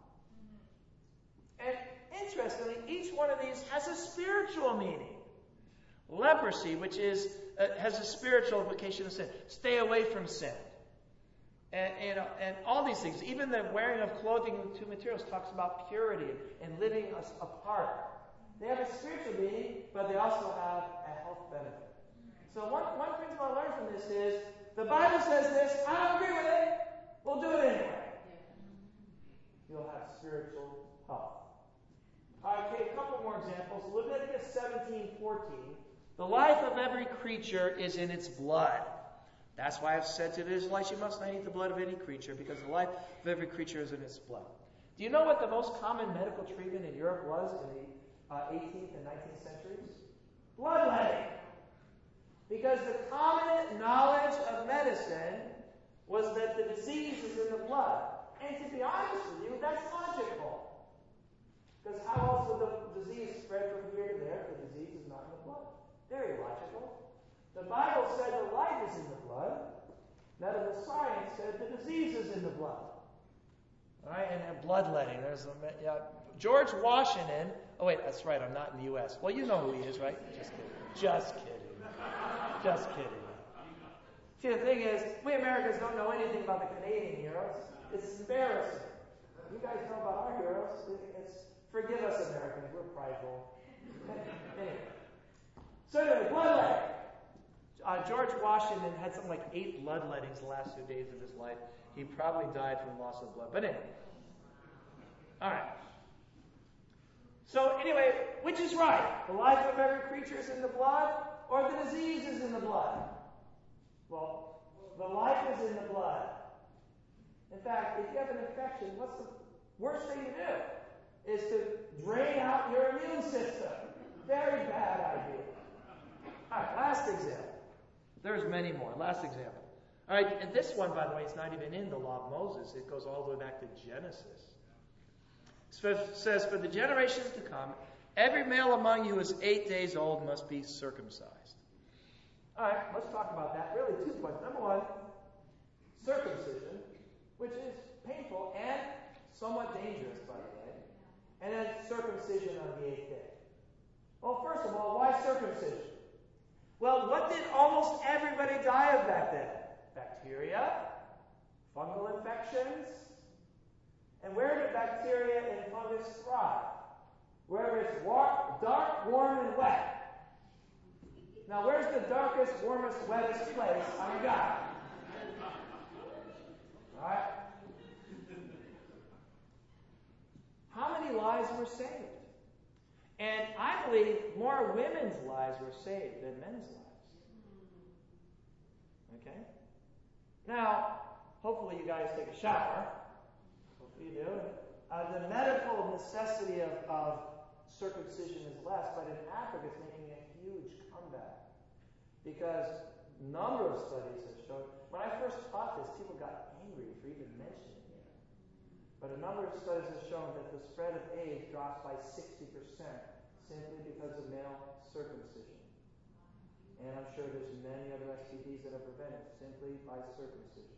And interestingly, each one of these has a spiritual meaning. Leprosy, which has a spiritual implication of sin. Stay away from sin. And all these things. Even the wearing of clothing with 2 materials talks about purity and living us apart. They have a spiritual meaning, but they also have a health benefit. So one principle I learned from this is, the Bible says this, I don't agree with it, we'll do it anyway. You'll have spiritual health. Okay, a couple more examples. Leviticus 17:14. The life of every creature is in its blood. That's why I've said to the Israelites, you must not eat the blood of any creature, because the life of every creature is in its blood. Do you know what the most common medical treatment in Europe was in the 18th and 19th centuries? Bloodletting. Because the common knowledge of medicine was that the disease is in the blood. And to be honest with you, that's logical. Because how else would the disease spread from here to there if the disease is not in the blood? Very logical. The Bible said the life is in the blood. Medical science said the disease is in the blood. All right, and bloodletting. George Washington. Oh wait, that's right. I'm not in the U.S. Well, you know who he is, right? Just kidding. Just kidding. See, the thing is, we Americans don't know anything about the Canadian heroes. It's embarrassing. You guys know about our heroes. Forgive us, Americans. We're prideful. Anyway. So anyway, bloodletting. George Washington had something like 8 bloodlettings the last 2 days of his life. He probably died from loss of blood. But anyway. All right. So anyway, which is right? The life of every creature is in the blood, or the disease is in the blood? Well, the life is in the blood. In fact, if you have an infection, what's the worst thing to do? Is to drain out your immune system. Very bad idea. All right, last example. There's many more. Last example. All right, and this one, by the way, is not even in the law of Moses. It goes all the way back to Genesis. It says, for the generations to come, every male among you who is 8 days old must be circumcised. All right, let's talk about that. Really, 2 points. Number one, circumcision, which is painful and somewhat dangerous, by the way. And then circumcision on the 8th day. Well, first of all, why circumcision? Well, what did almost everybody die of back then? Bacteria, fungal infections. And where do bacteria and fungus thrive? Where it's dark, warm, and wet. Now, where's the darkest, warmest, wettest place on a guy? All right? How many lives were saved? And I believe more women's lives were saved than men's lives. Okay? Now, hopefully you guys take a shower. Hopefully you do. The medical necessity of circumcision is less, but in Africa it's making a huge comeback. Because a number of studies have shown, when I first taught this, people got angry for even mentioning it. But a number of studies have shown that the spread of AIDS drops by 60% simply because of male circumcision. And I'm sure there's many other STDs that are prevented simply by circumcision.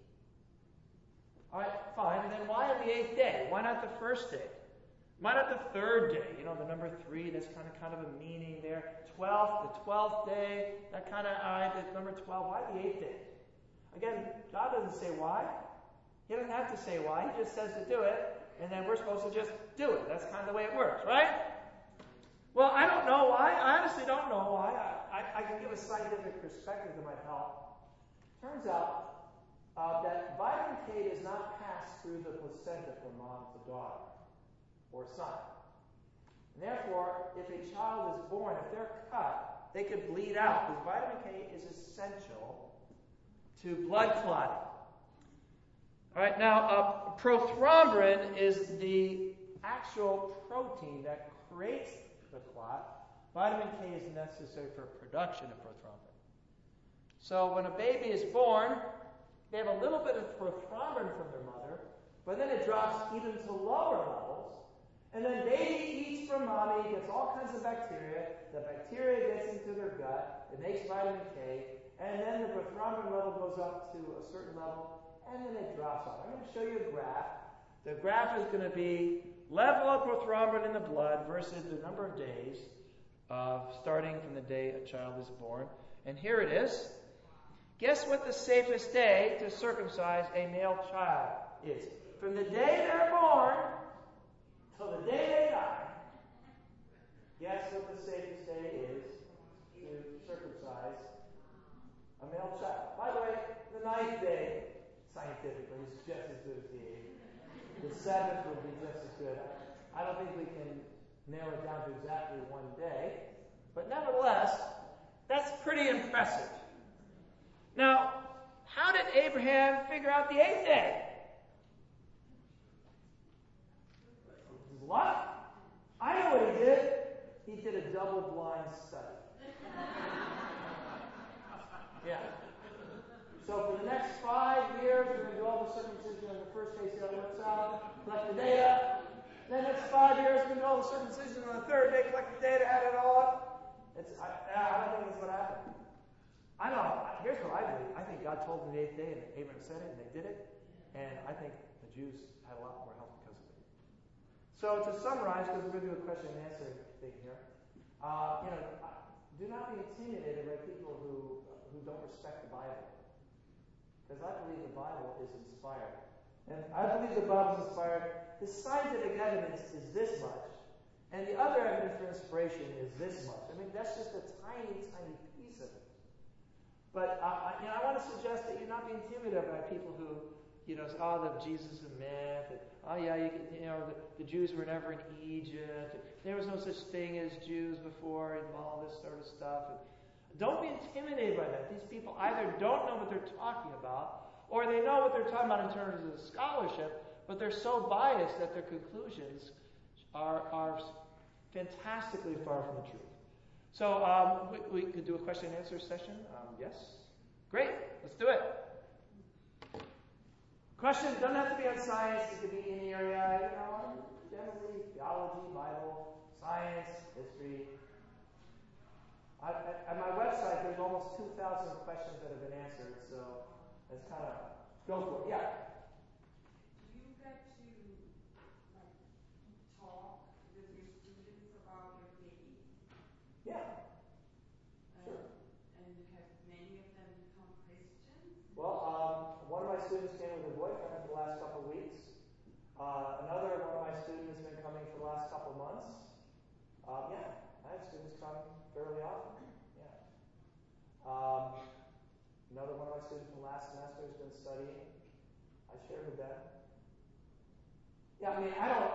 All right, fine. And then why on the 8th day? Why not the first day? Why not the 3rd day? You know, the number 3, there's kind of a meaning there. 12th, the 12th day, that kind of, the number 12. Why the 8th day? Again, God doesn't say why. He doesn't have to say why. He just says to do it, and then we're supposed to just do it. That's kind of the way it works, right? Well, I don't know why. I honestly don't know why. I can give a scientific perspective that might help. Turns out that vitamin K does not pass through the placenta from mom to daughter or son. And therefore, if a child is born, if they're cut, they could bleed out because vitamin K is essential to blood clotting. All right, now prothrombin is the actual protein that creates the clot. Vitamin K is necessary for production of prothrombin. So when a baby is born, they have a little bit of prothrombin from their mother, but then it drops even to lower levels. And then baby eats from mommy, gets all kinds of bacteria. The bacteria gets into their gut. It makes vitamin K. And then the prothrombin level goes up to a certain level, and then it drops off. I'm going to show you a graph. The graph is going to be level of prothrombin in the blood versus the number of days starting from the day a child is born. And here it is. Guess what the safest day to circumcise a male child is? From the day they're born till the day they die. Guess what the safest day is to circumcise a male child. By the way, the ninth day, scientifically, is just as good as the eighth. The seventh will be just as good. I don't think we can nail it down to exactly one day, but nevertheless, that's pretty impressive. Now, how did Abraham figure out the eighth day? What? I know what he did. He did a double-blind study. Yeah. So for the next 5 years, we're going to do all the circumcision on the first day, see how it works out, collect the data. Then the next 5 years, we're going to do all the circumcision on the third day, collect the data, add it all up. I don't think that's what happened. I know. Here's what I believe. I think God told them the eighth day, and Abraham said it, and they did it. And I think the Jews had a lot more help because of it. So to summarize, because we're going to do a question and answer thing here, do not be intimidated by people who don't respect the Bible. Because I believe the Bible is inspired. And I believe the Bible is inspired. The scientific evidence is this much, and the other evidence for inspiration is this much. I mean, that's just a tiny, tiny piece of it. But I want to suggest that you're not being intimidated by people who, say, the Jesus is a myth. And, the Jews were never in Egypt. There was no such thing as Jews before, and all this sort of stuff. And don't be intimidated by that. These people either don't know what they're talking about, or they know what they're talking about in terms of scholarship, but they're so biased that their conclusions are fantastically far from the truth. So we could do a question and answer session. Yes? Great. Let's do it. Question doesn't have to be on science. It could be any area. Generally, theology, Bible, science, history. At my website, there's almost 2,000 questions that have been answered, so let's kind of go for it. Yeah? Do you get to talk with your students about your faith? Yeah. Sure. And have many of them become Christians? Well, one of my students came with a boyfriend for the last couple of weeks. Another one of my students has been coming for the last couple of months. I have students come fairly often. Yeah. Another one of my students from last semester has been studying. I shared with them. Yeah, I mean, I don't,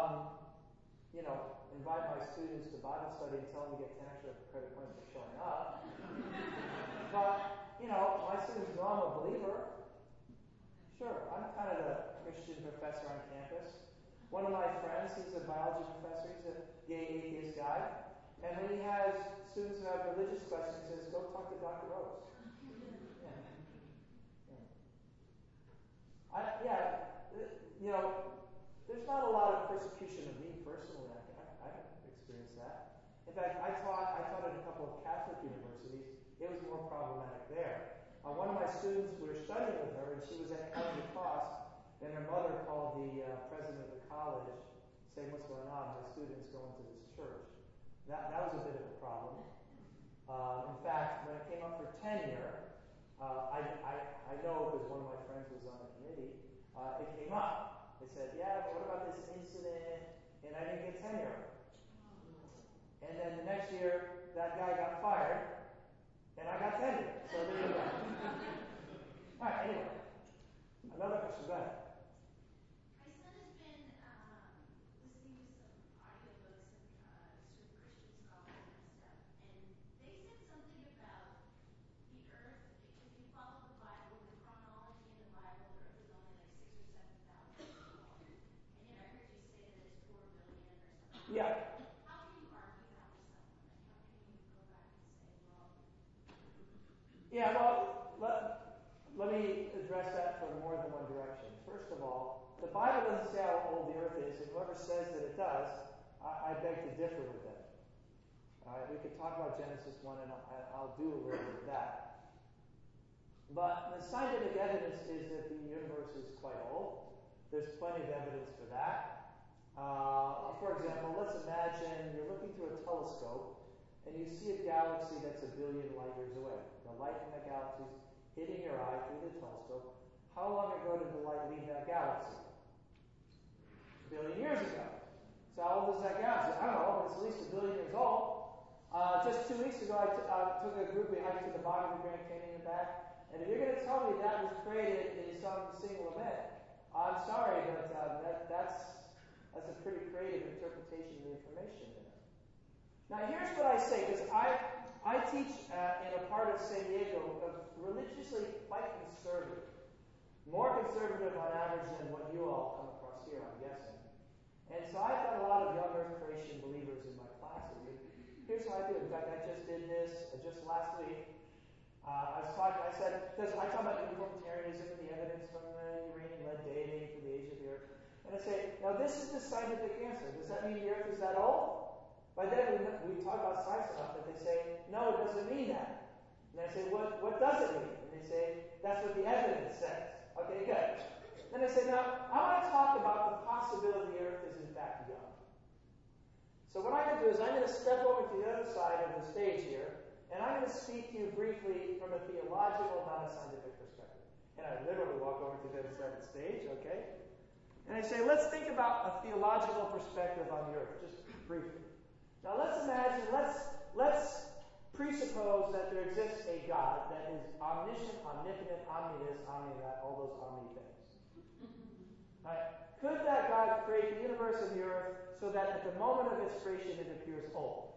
invite my students to Bible study and tell them to get 10 extra credit points for showing up. But, my students know I'm a believer. Sure, I'm kind of the Christian professor on campus. One of my friends, he's a biology professor, he's a gay atheist guy. And when he has students who have religious questions, he says, go talk to Dr. Rose. There's not a lot of persecution of me personally. I haven't experienced that. In fact, I taught at a couple of Catholic universities. It was more problematic there. One of my students, we were studying with her, and she was at Calvary Cross, and her mother called the president of the college, saying, what's going on? My student's going to this church. That was a bit of a problem. In fact, when it came up for tenure, I know because one of my friends was on the committee, it came up. They said, but what about this incident? And I didn't get tenure. And then the next year, that guy got fired, and I got tenure. So there you go. All right, anyway. Another question, go ahead. My son has been listening to some audiobooks and sort of Christian scholars and stuff, and they said something about the Earth. If you follow the Bible, the chronology in the Bible, the Earth is only like 6,000 or 7,000 years old. And yet I heard you say that it's 4 billion or something. Yeah. How can you argue that with someone? How can you go back and say, well... Yeah, well, let me address that from more than one direction. First of all, the Bible doesn't say how old the earth is, and whoever says that it does, I beg to differ with them. All right, we could talk about Genesis 1, and I'll do a little bit of that. But the scientific evidence is that the universe is quite old. There's plenty of evidence for that. For example, let's imagine you're looking through a telescope, and you see a galaxy that's 1 billion light years away. The light from that galaxy is hitting your eye through the telescope. How long ago did the light leave that galaxy? 1 billion years ago. So how old is that galaxy? I don't know, but it's at least 1 billion years old. Just 2 weeks ago, I took a group, we hiked to the bottom of the Grand Canyon and back. And if you're going to tell me that was created in some single event, I'm sorry, but that's a pretty creative interpretation of the information there. Now, here's what I say, because I teach in a part of San Diego religiously quite conservative. More conservative on average than what you all come across here, I'm guessing. And so I've got a lot of young earth creation believers in my classes. And here's how I do it. In fact, I just did this just last week. I said, because I talk about uniformitarianism and the evidence from the uranium lead dating for the age of the earth. And I say, now this is the scientific answer. Does that mean the earth is that old? By then we talk about science enough that they say, no, it doesn't mean that. And I say, what does it mean? And they say, that's what the evidence says. Okay, good. Then I say, now, I want to talk about the possibility the earth is in fact young. So what I'm going to do is I'm going to step over to the other side of the stage here, and I'm going to speak to you briefly from a theological, not a scientific perspective. And I literally walk over to the other side of the stage, okay? And I say, let's think about a theological perspective on the earth, just briefly. Now let's imagine, let's presuppose that there exists a God that is omniscient, omnipotent, omni-this, omni-that, all those omni things. Right? Could that God create the universe and the earth so that at the moment of its creation it appears old?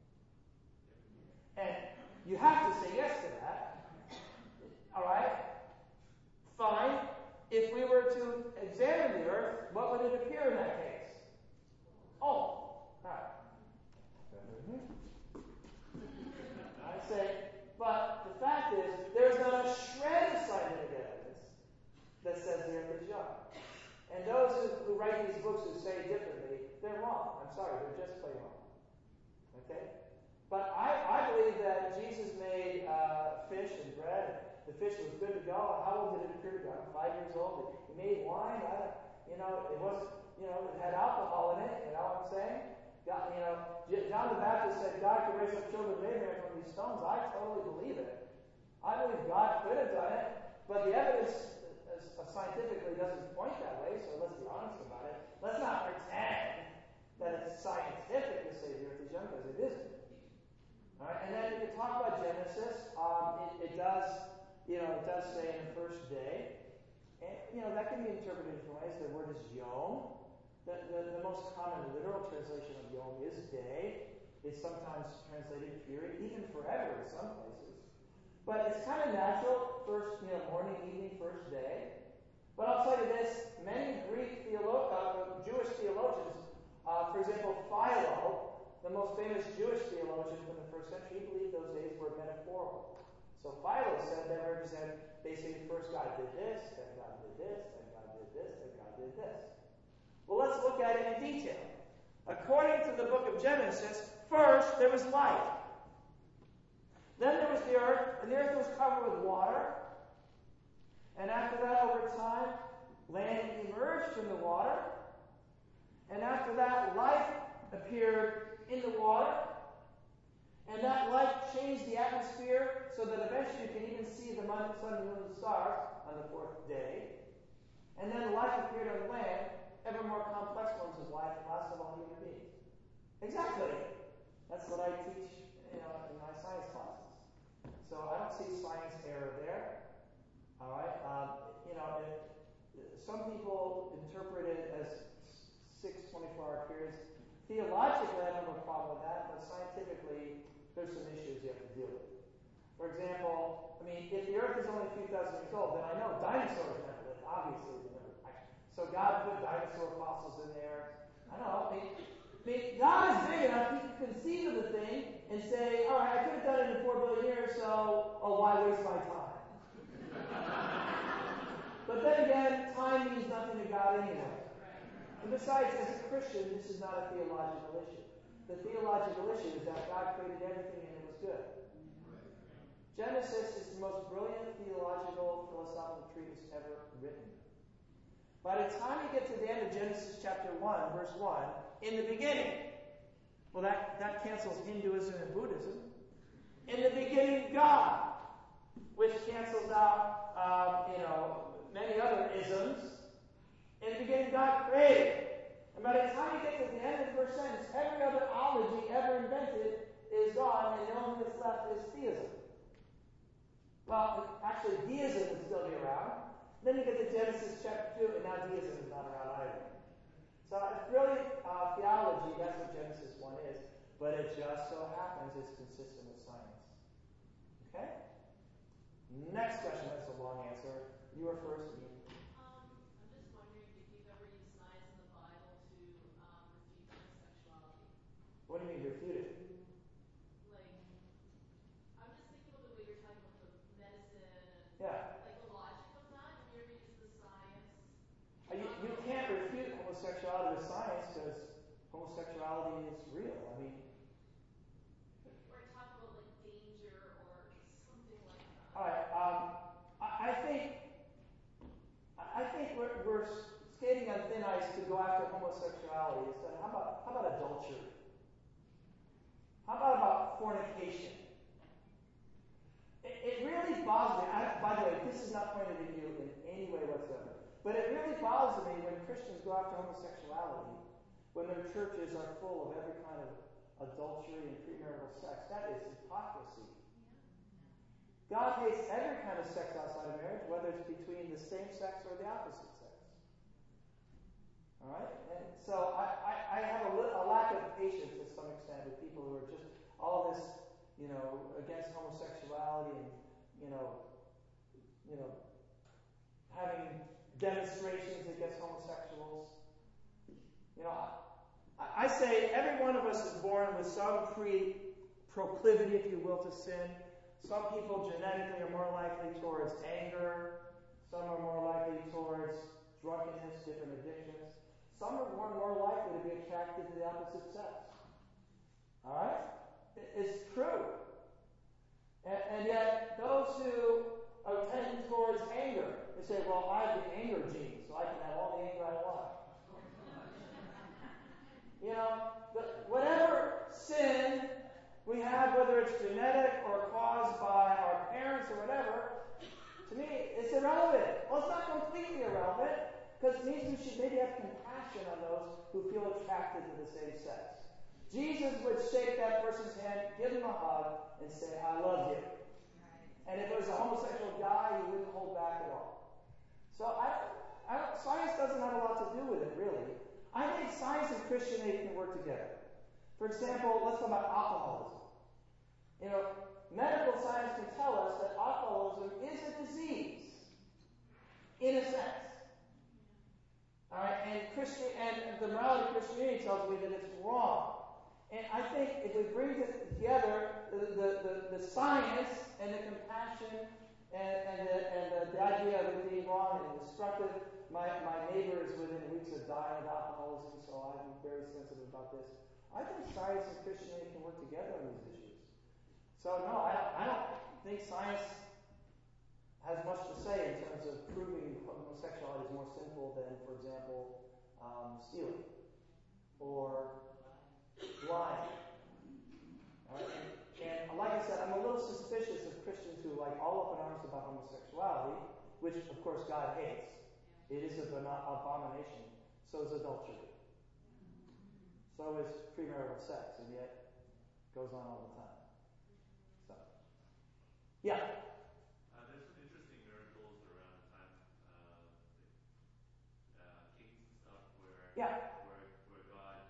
And you have to say yes to that. All right? Fine. If we were to examine the earth, what would it appear in that case? Old. All right. I say, but the fact is, there's not a shred of scientific evidence that says the earth is young. And those who write these books who say differently, they're wrong. I'm sorry, they're just plain wrong. Okay? But I believe that Jesus made fish and bread. The fish was good to go. How old did it appear to be? 5 years old. He made wine. It wasn't, it had alcohol in it. You know what I'm saying? God, John the Baptist said God could raise up children of Abraham from these stones. I totally believe it. I believe God could have done it, but the evidence scientifically doesn't point that way, so let's be honest about it. Let's not pretend that it's scientific to say the earth is young, because it isn't. All right, and then if you talk about Genesis, it does say in the first day, and that can be interpreted in different ways. The word is yom. The most common literal translation of yom is day. It's sometimes translated period, even forever in some places. But it's kind of natural, first, morning, evening, first day. But I'll tell you this, many Greek Jewish theologians, for example, Philo, the most famous Jewish theologian from the first century, he believed those days were metaphorical. So Philo said they represent basically first God did this, then God did this, then God did this, then God did this. Well, let's look at it in detail. According to the book of Genesis, first there was light. Then there was the earth, and the earth was covered with water. And after that, over time, land emerged from the water. And after that, life appeared in the water. And that light changed the atmosphere so that eventually you can even see the sun, the moon, and the stars on the fourth day. And then life appeared on land, ever more complex forms of life, last of all human beings. Exactly. That's what I teach in my science classes. So I don't see science error there. All right. Some people interpret it as 6 24-hour periods. Theologically, I don't have a problem with that, but scientifically, there's some issues you have to deal with. For example, if the earth is only a few thousand years old, then I know dinosaurs never lived. Obviously, they never. So God put dinosaur fossils in there. I don't know. God is big enough, He can conceive of the thing and say, all right, I could have done it in 4 billion years, so why waste my time? But then again, time means nothing to God anyway. And besides, as a Christian, this is not a theological issue. The theological issue is that God created everything and it was good. Genesis is the most brilliant theological, philosophical treatise ever written. By the time you get to the end of Genesis chapter 1, verse 1, in the beginning, well, that cancels Hinduism and Buddhism. In the beginning, God, which cancels out, many other isms. In the beginning, God created. And by the time you get to the end of the first sentence, every other ology ever invented is God Well, actually, deism would still be around. Then you get to Genesis chapter 2, and now deism is not around either. So it's really theology, that's what Genesis 1 is. But it just so happens it's consistent with science. Okay? Next question, that's a long answer. You were first. I'm just wondering if you've ever used science in the Bible to refute homosexuality. What do you mean, refute it? Like, I'm just thinking about the way you're talking about the medicine and Yeah. like the logic of that. Have you ever used the science? You can't refute homosexuality with science because homosexuality is real. I mean, Or talk about like danger or something like that. all right. I think we're skating on thin ice to go after homosexuality instead. How about adultery? How about fornication? It really bothers me. By the way, this is not pointed at you in any way whatsoever. But it really bothers me when Christians go after homosexuality, when their churches are full of every kind of adultery and premarital sex. That is hypocrisy. God hates every kind of sex outside of marriage, whether it's between the same sex or the opposite sex. All right? And so I have a lack of patience to some extent with people who are just all this, against homosexuality and, having demonstrations against homosexuals. I say every one of us is born with some proclivity, if you will, to sin. Some people genetically are more likely towards anger. Some are more likely towards drunkenness, different addictions. Some are more likely to be attracted to the opposite sex. All right? It's true. And yet, those who are tending towards anger, they say, well, I have the anger gene, so I can have all the anger I want. Whatever sin we have, whether it's genetic or caused by our parents or whatever, to me, it's irrelevant. Well, it's not completely irrelevant, because it means we should maybe have compassion on those who feel attracted to the same sex. Jesus would shake that person's hand, give him a hug, and say, I love you. And if it was a homosexual guy, he wouldn't hold back at all. So science doesn't have a lot to do with it, really. I think science and Christianity can work together. For example, let's talk about alcoholism. Medical science can tell us that alcoholism is a disease, in a sense. All right, and the morality of Christianity tells me that it's wrong. And I think if we bring together the science and the compassion and the idea of it being wrong and destructive, my neighbor is within weeks of dying of alcoholism, so I'm very sensitive about this. I think science and Christianity can work together on these issues. So no, I don't think science has much to say in terms of proving homosexuality is more sinful than, for example, stealing or lying. Right? And like I said, I'm a little suspicious of Christians who all up in arms about homosexuality, which of course God hates. It is an abomination. So is adultery. So is premarital sex, and yet it goes on all the time. So, yeah. There's some interesting miracles around the time, kings and stuff, where where God,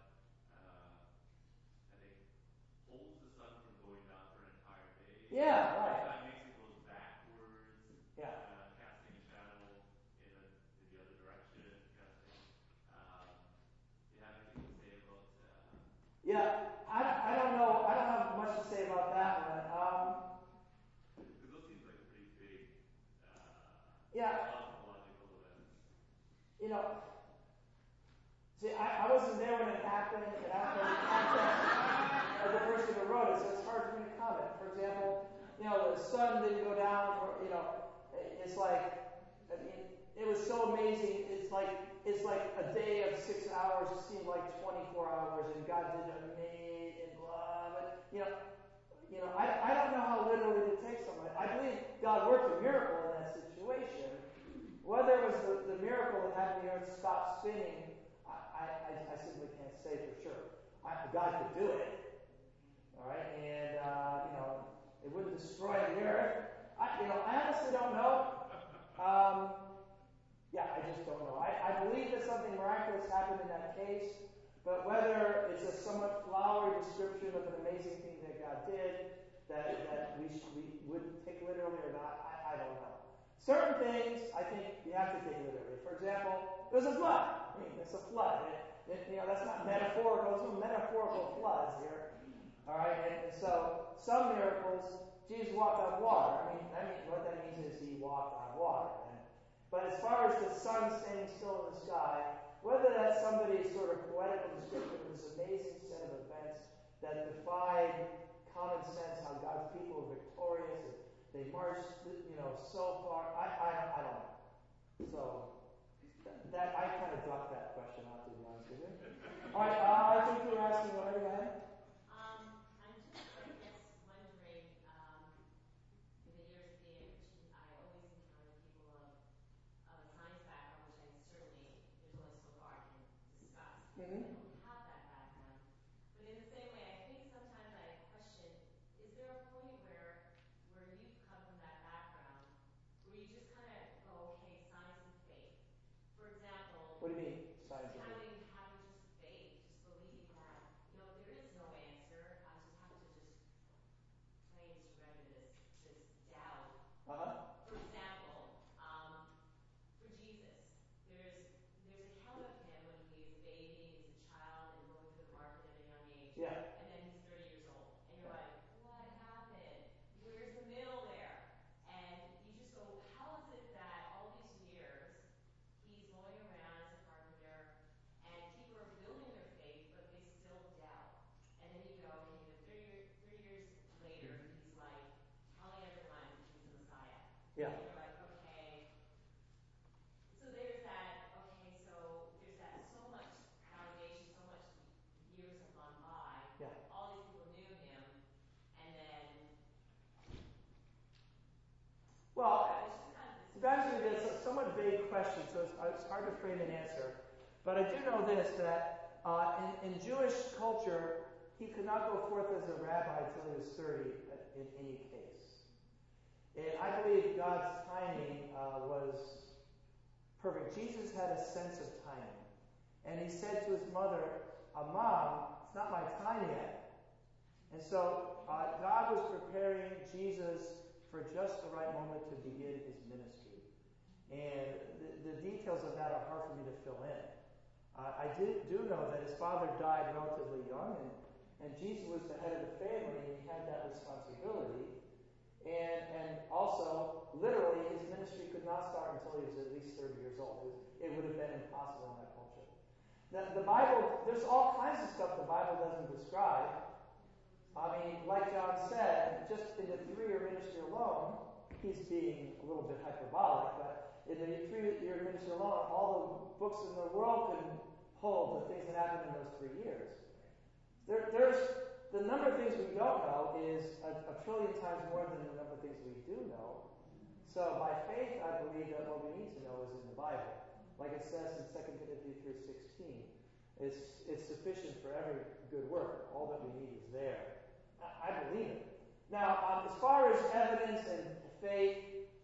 I think, holds the sun from going down for an entire day. Yeah, right. That makes it goes backwards. Yeah. Casting a shadow in the other direction, kind of thing. Do you have anything to say about? Yeah, I don't know. I don't have much to say about that one. Because those seem like pretty big. Yeah. Cosmological events. See, I wasn't there when it happened, and I don't know the context of the person who wrote it, so it's hard for me to comment. For example, the sun didn't go down, it's like, it was so amazing. It's like a day of 6 hours seemed like 24 hours, and God did amazing, blah, but, I don't know how literally to take something. I believe God worked a miracle in that situation. Whether it was the miracle that had the earth stop spinning, I simply can't say for sure. God could do it, all right, and it wouldn't destroy the earth. I honestly don't know. I just don't know. I believe that something miraculous happened in that case, but whether it's a somewhat flowery description of an amazing thing that God did that we would take literally or not, I don't know. Certain things I think you have to take literally. For example, there's a flood. It's a flood. That's not metaphorical. There's no metaphorical floods here. All right, and so some miracles, Jesus walked on water. What that means is he walked on water. But as far as the sun standing still in the sky, whether that's somebody's sort of poetical description of this amazing set of events that defied common sense, how God's people were victorious, and they marched, so far, I don't know. So that I kind of dropped that question off, to be honest with you. All right, I think you were asking whatever. Go ahead. I'm just, I guess, wondering, in the years of being a Christian, I always encounter people of a science background, which I certainly, there's only so far I can discuss. Mm-hmm. I don't have that background. But in the same way, I think sometimes I question, is there a point where you've come from that background, where you just kind of go, okay, science and faith. For example, What do you mean, science and faith? having just faith, just believing that, there is no answer. I just have to just plain surrender this doubt. Uh-huh. For example, for Jesus, there's account of him when he is a baby and he's a child and going through the market at a young age. Yeah. And then he's 30 years old. And you're like, what happened? Where's the middle there? And you just go, how is it that all these years he's going around as a carpenter and people are building their faith, but they still doubt? And then you go, okay, then 30 years later, he's like telling everyone he's the Messiah. Yeah. And you're like, okay. So there's that, okay, so there's that so much validation, so much years have gone by. Yeah. All these people knew him, and then Well, it's just kind of this. actually, that's a somewhat vague question, so it's hard to frame an answer. But I do know this, that in Jewish culture, he could not go forth as a rabbi until he was 30 in any case. And I believe God's timing was perfect. Jesus had a sense of timing. And he said to his mother, Mom, it's not my time yet. And so God was preparing Jesus for just the right moment to begin his ministry. And the details of that are hard for me to fill in. I do know that his father died relatively young, and Jesus was the head of the family, and he had that responsibility. And also, literally, his ministry could not start until he was at least 30 years old. It would have been impossible in that culture. The Bible, there's all kinds of stuff the Bible doesn't describe. Like John said, just in the 3-year ministry alone, he's being a little bit hyperbolic, but in the 3-year ministry alone, all the books in the world couldn't hold the things that happened in those 3 years. There's the number of things we don't know is a trillion times more than the number of things we do know. So by faith, I believe that what we need to know is in the Bible. Like it says in 2 Timothy 3:16, it's sufficient for every good work. All that we need is there. I believe it. Now, as far as evidence and faith,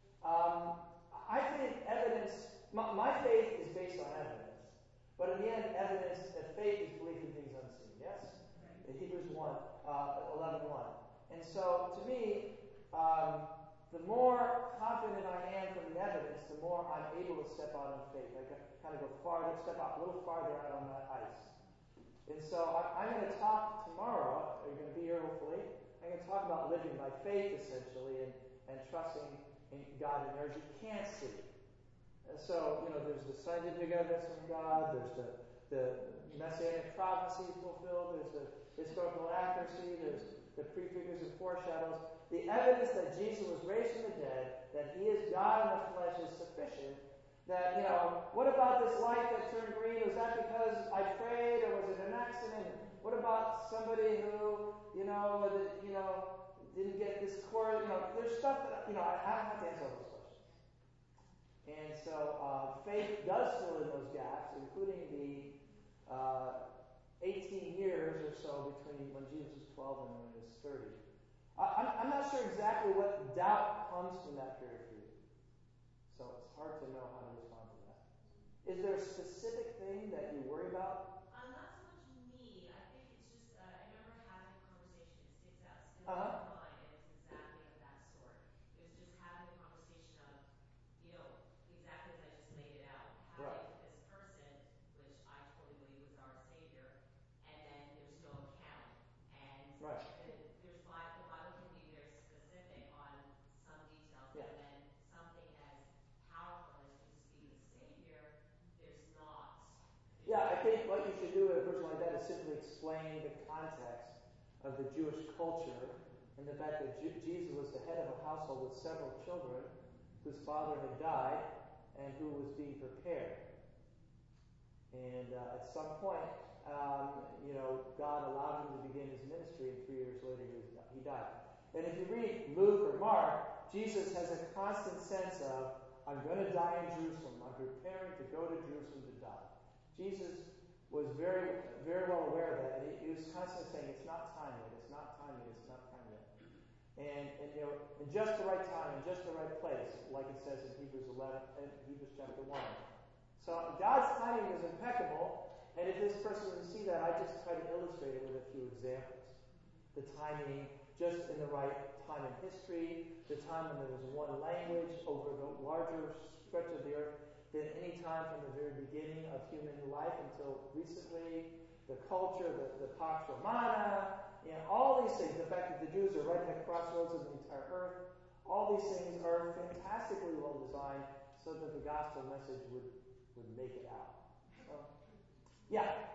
I think evidence, my faith is based on evidence. But in the end, faith is belief in things unseen. Yes? In Hebrews 11:1. And so, to me, the more confident I am from the evidence, the more I'm able to step out in faith. I kind of step out a little farther out on that ice. And so I'm going to talk tomorrow. You're going to be here, hopefully. I'm going to talk about living by faith, essentially, and trusting in God in areas you can't see. And so, there's the scientific evidence from God. There's the messianic prophecies fulfilled. There's the historical accuracy. There's the prefigures and foreshadows. The evidence that Jesus was raised from the dead, that he is God in the flesh, is sufficient. That, what about this light that turned green? Was that because I prayed, or was it an accident? What about somebody who, didn't get this course? There's stuff that, I don't have to answer all those questions. And so faith does fill in those gaps, including the 18 years or so between when Jesus was 12 and when he was 30. I'm not sure exactly what doubt comes from that period for you. So it's hard to know how to respond to that. Is there a specific thing that you worry about? Not so much me. I think it's just, I remember having a conversation, it sticks out still in Uh-huh. my mind, and it's exactly of that sort. It was just having a conversation of, exactly as I just laid it out, Right. having this person, which I totally believe was our Savior, and then there's no account. And Right. the Bible can be very specific on some details, Yeah. and then something as powerful as Jesus being the Savior, there's not. Yeah, I think what you should do in a version like that is simply explain the context of the Jewish culture and the fact that Jesus was the head of a household with several children whose father had died and who was being prepared. And at some point, God allowed him to begin his ministry, and 3 years later he died. And if you read Luke or Mark, Jesus has a constant sense of, I'm going to die in Jerusalem. I'm preparing to go to Jerusalem to die. Jesus was very, very well aware of that, and he was constantly saying, it's not time yet, it's not time yet, it's not time yet. And in just the right time, in just the right place, like it says in Hebrews 11, and Hebrews chapter 1. So God's timing is impeccable, and if this person doesn't see that, I just try to illustrate it with a few examples. The timing, just in the right time in history, the time when there was one language over the larger stretch of the earth than any time from the very beginning of human life until recently, the culture, the Pax Romana, all these things, the fact that the Jews are right at the crossroads of the entire earth, all these things are fantastically well designed so that the gospel message would make it out. So, yeah.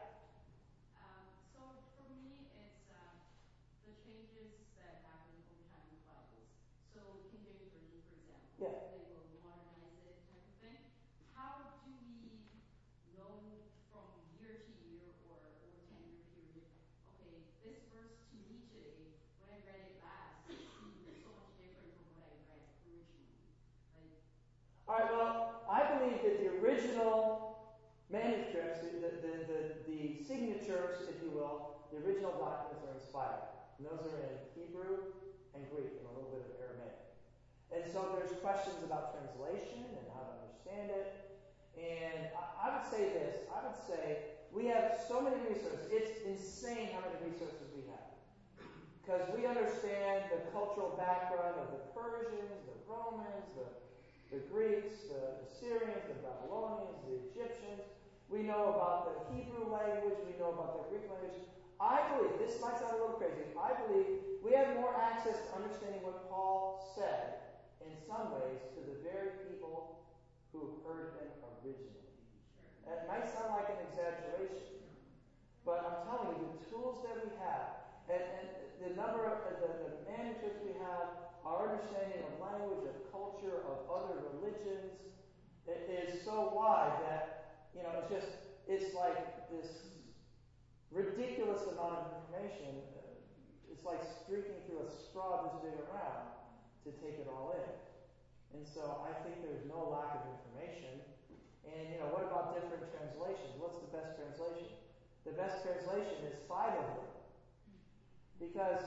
So for me, it's the changes that happen over time in the Bibles. So King James Version, for example, Yeah. they will modernize it type of thing. How do we know from year to year or 10-year period, okay, this verse to me today, when I read it last, it seemed so much different from what I read originally. All right, well, I believe that the original manuscripts, the signatures, if you will, the original documents are inspired. And those are in Hebrew and Greek and a little bit of Aramaic. And so there's questions about translation and how to understand it. And I would say this. I would say we have so many resources. It's insane how many resources we have. Because we understand the cultural background of the Persians, the Romans, the Greeks, the Syrians, the Babylonians, the Egyptians. We know about the Hebrew language. We know about the Greek language. I believe, this might sound a little crazy, I believe we have more access to understanding what Paul said in some ways to the very people who heard him originally. It might sound like an exaggeration, but I'm telling you, the tools that we have, and the number of the manuscripts we have, our understanding of language, of culture, of other religions, it is so wide that, it's like this ridiculous amount of information. It's like streaking through a straw this big around to take it all in. And so I think there's no lack of information. And, what about different translations? What's the best translation? The best translation is Bible. Because,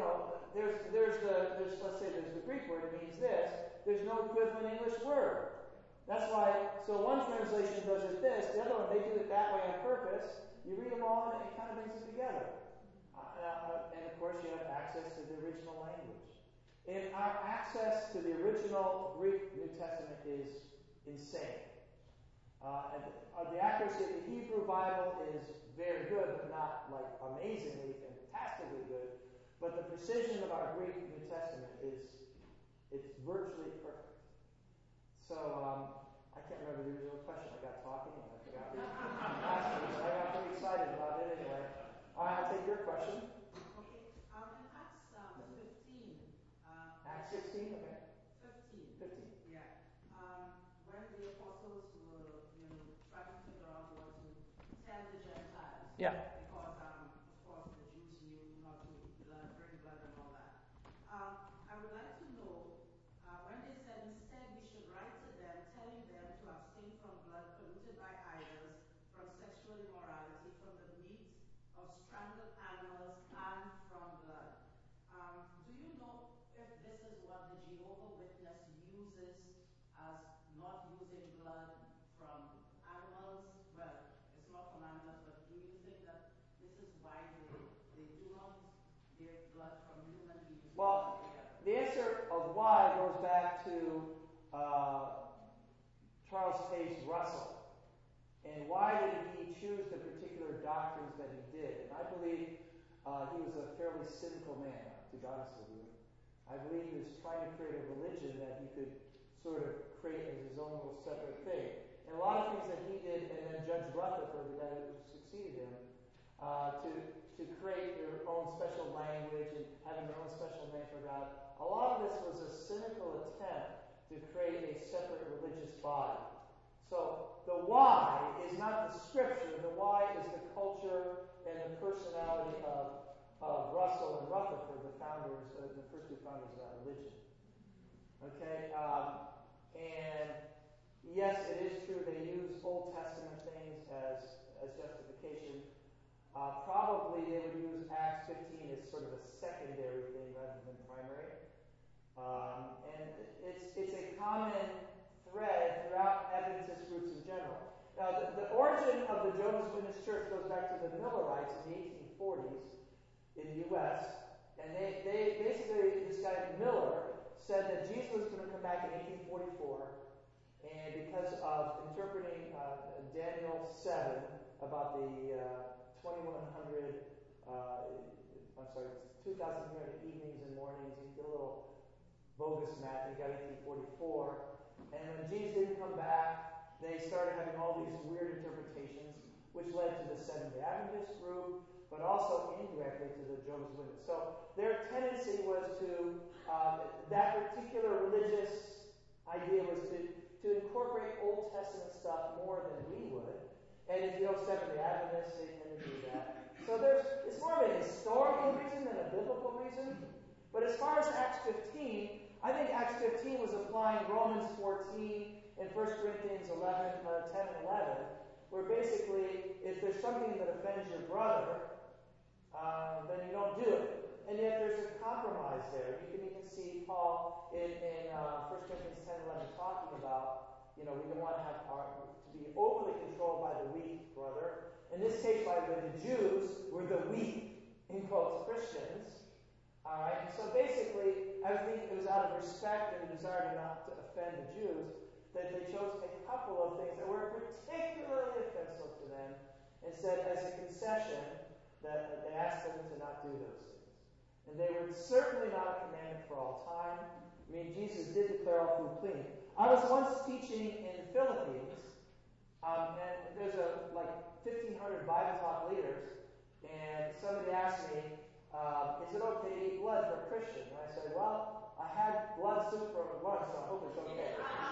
let's say there's the Greek word, it means this. There's no equivalent English word. That's why, so one translation does it this, the other one, they do it that way on purpose. You read them all, and it kind of brings it together. And of course, you have access to the original language. And our access to the original Greek New Testament is insane. The accuracy of the Hebrew Bible is very good, but not like amazingly, fantastically good. But the precision of our Greek New Testament it's virtually perfect. So I can't remember the original question. I got talking and I forgot the last one, but I got pretty excited about it anyway. All right, I'll take your question. Okay, in Acts 15. Acts 16, okay. 15. 15. Yeah. When the apostles were, trying to figure out what to tell the Gentiles. Yeah. Because, of course, the Jews knew not to bring blood and all that. I would like to know, when they said instead we should write to them, telling them to abstain from blood polluted by idols, from sexual immorality, from the meat of strangled animals, and from blood. Do you know blood from human beings. Well, the answer of why goes back to Charles Taze Russell. And why did he choose the particular doctrines that he did? And I believe he was a fairly cynical man, to be honest with you. I believe he was trying to create a religion that he could sort of create as his own little separate thing. And a lot of things that he did, and then Judge Rutherford, the guy who succeeded him, to create their own special language and having their own special name for God. A lot of this was a cynical attempt to create a separate religious body. So the why is not the scripture. The why is the culture and the personality of Russell and Rutherford, the founders, the first two founders of that religion. Okay, and yes, it is true they use Old Testament things as justification. Probably they would use Acts 15 as sort of a secondary thing rather than primary. And it's a common thread throughout Adventist groups in general. Now, the origin of the Jehovah's Witness Church goes back to the Millerites in the 1840s in the U.S. And they basically, this guy Miller said that Jesus was going to come back in 1844, and because of interpreting Daniel 7 about the 2,300 evenings and mornings, he did a little bogus math, and he got 1844. And when Jesus didn't come back, they started having all these weird interpretations, which led to the Seventh-day Adventist group, but also indirectly to the Jehovah's Witnesses. So their tendency was to, that particular religious idea was to incorporate Old Testament stuff more than we would. And if you know Seventh-day Adventists, they tend to do that. So it's more of a historical reason than a biblical reason. But as far as Acts 15, I think Acts 15 was applying Romans 14 and 1 Corinthians 10 and 11, where basically, if there's something that offends your brother, then you don't do it. And yet there's a compromise there. You can even see Paul in 1 Corinthians 10 and 11 talking about, we don't want to have to be overly controlled by the weak brother. In this case, by the way, the Jews were the weak, in quotes, Christians. All right, so basically, I think it was out of respect and a desire not to offend the Jews that they chose a couple of things that were particularly offensive to them and said, as a concession, that they asked them to not do those things. And they were certainly not a commandment for all time. I mean, Jesus did declare all food clean. I was once teaching in the Philippines, and there's 1,500 Bible talk leaders, and somebody asked me, is it okay to eat blood for a Christian? And I said, well, I had blood soup for lunch, so I hope it's okay.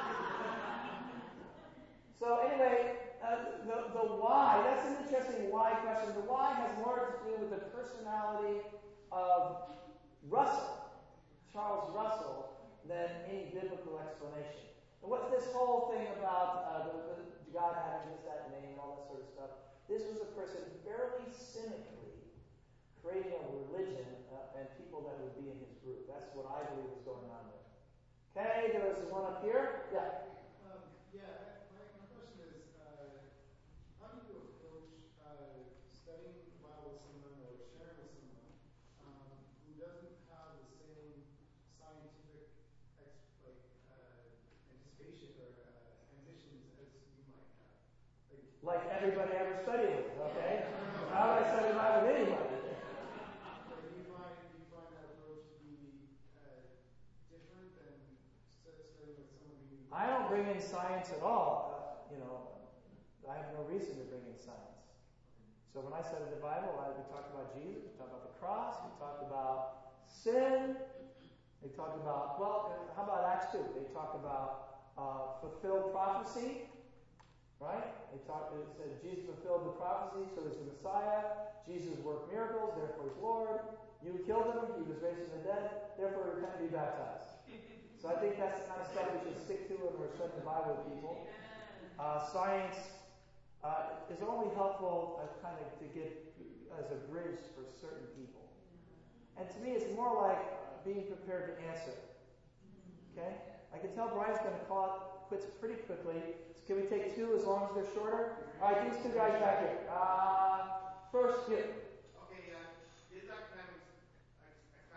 So anyway, the why, that's an interesting why question. The why has more to do with the personality of Russell, Charles Russell, than any biblical explanation. And what's this whole thing about God having this, that name, and all that sort of stuff? This was a person fairly cynically creating a religion and people that would be in his group. That's what I believe is going on there. Okay, there was one up here. Yeah. My question is, how do you approach studying the Bible with someone or sharing with someone who doesn't have the same scientific anticipation or ambitions as you might have? Like everybody ever studied with, okay? How would I study the Bible with anybody? Do you find that approach to be different than studying with someone who... I don't bring in science at all. I have no reason to bring in science. So when I studied the Bible, we talked about Jesus, we talked about the cross, we talked about sin, they talked about, how about Acts 2? They talked about fulfilled prophecy, right? It said Jesus fulfilled the prophecy, so he's the Messiah. Jesus worked miracles, therefore he's Lord. You killed him, he was raised from the dead, therefore repent and be baptized. So I think that's the kind of stuff we should stick to when we're studying the Bible with people. Science is only helpful to get as a bridge for certain people. And to me, it's more like being prepared to answer. Okay? I can tell Brian's going to call it quits pretty quickly. So can we take two as long as they're shorter? All right, these two guys back here. First, here. Okay, these are kind of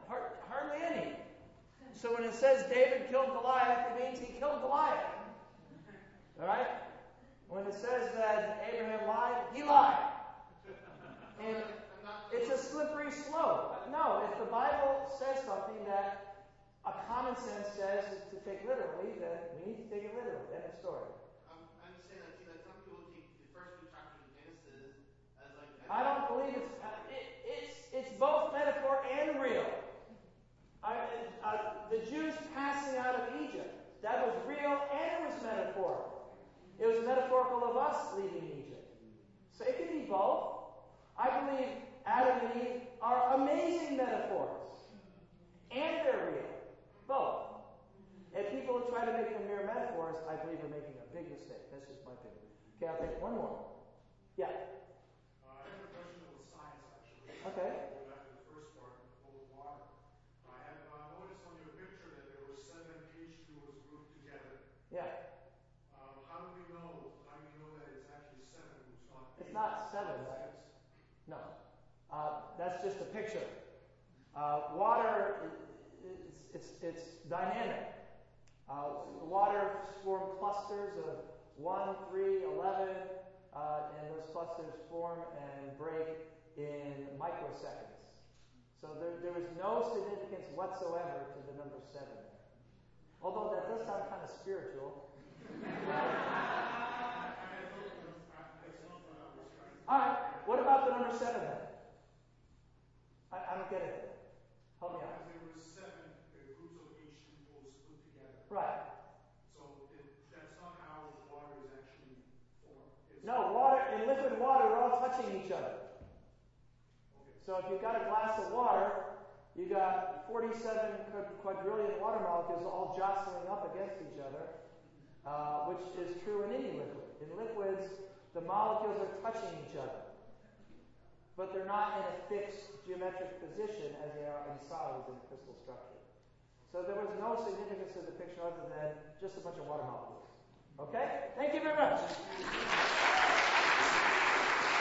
Hardly any. So when it says David killed Goliath, it means he killed Goliath. All right? When it says that Abraham lied, he lied. And it's a slippery slope. No, if the Bible says something that a common sense says to take literally, then we need to take it literally. End of story. I'm just saying that some people take the first few chapters of Genesis as like. I don't believe it's both metaphor and real. The Jews passing out of Egypt, that was real and it was metaphorical. It was metaphorical of us leaving Egypt. So it can be both. I believe Adam and Eve are amazing metaphors. And they're real. Both. And people who try to make them mere metaphors, I believe are making a big mistake. That's just my opinion. Okay, I'll take one more. Yeah. I have a question about science, actually. Okay. Go back to the first part, about water. I have noticed on your picture that there were 7 H2Os grouped together. Yeah. How do we know that it's actually 7 groups, not 8? It's not 7, right? No. That's just a picture. Water, it's dynamic. Water form clusters of 1, 3, 11, and those clusters form and break in microseconds. So there is no significance whatsoever to the number 7 there. Although that does sound kind of spiritual. All right, what about the number 7 then? I don't get it. Help me out. There were 7 groups of H2Os put together. Right. So that's not how water is actually formed. No, water in liquid water are all touching each other. Okay. So if you've got a glass of water, you've got 47 quadrillion water molecules all jostling up against each other, which is true in any liquid. In liquids, the molecules are touching each other, but they're not in a fixed geometric position as they are in solids in crystal structure. So there was no significance to the picture other than just a bunch of water molecules. Okay? Thank you very much.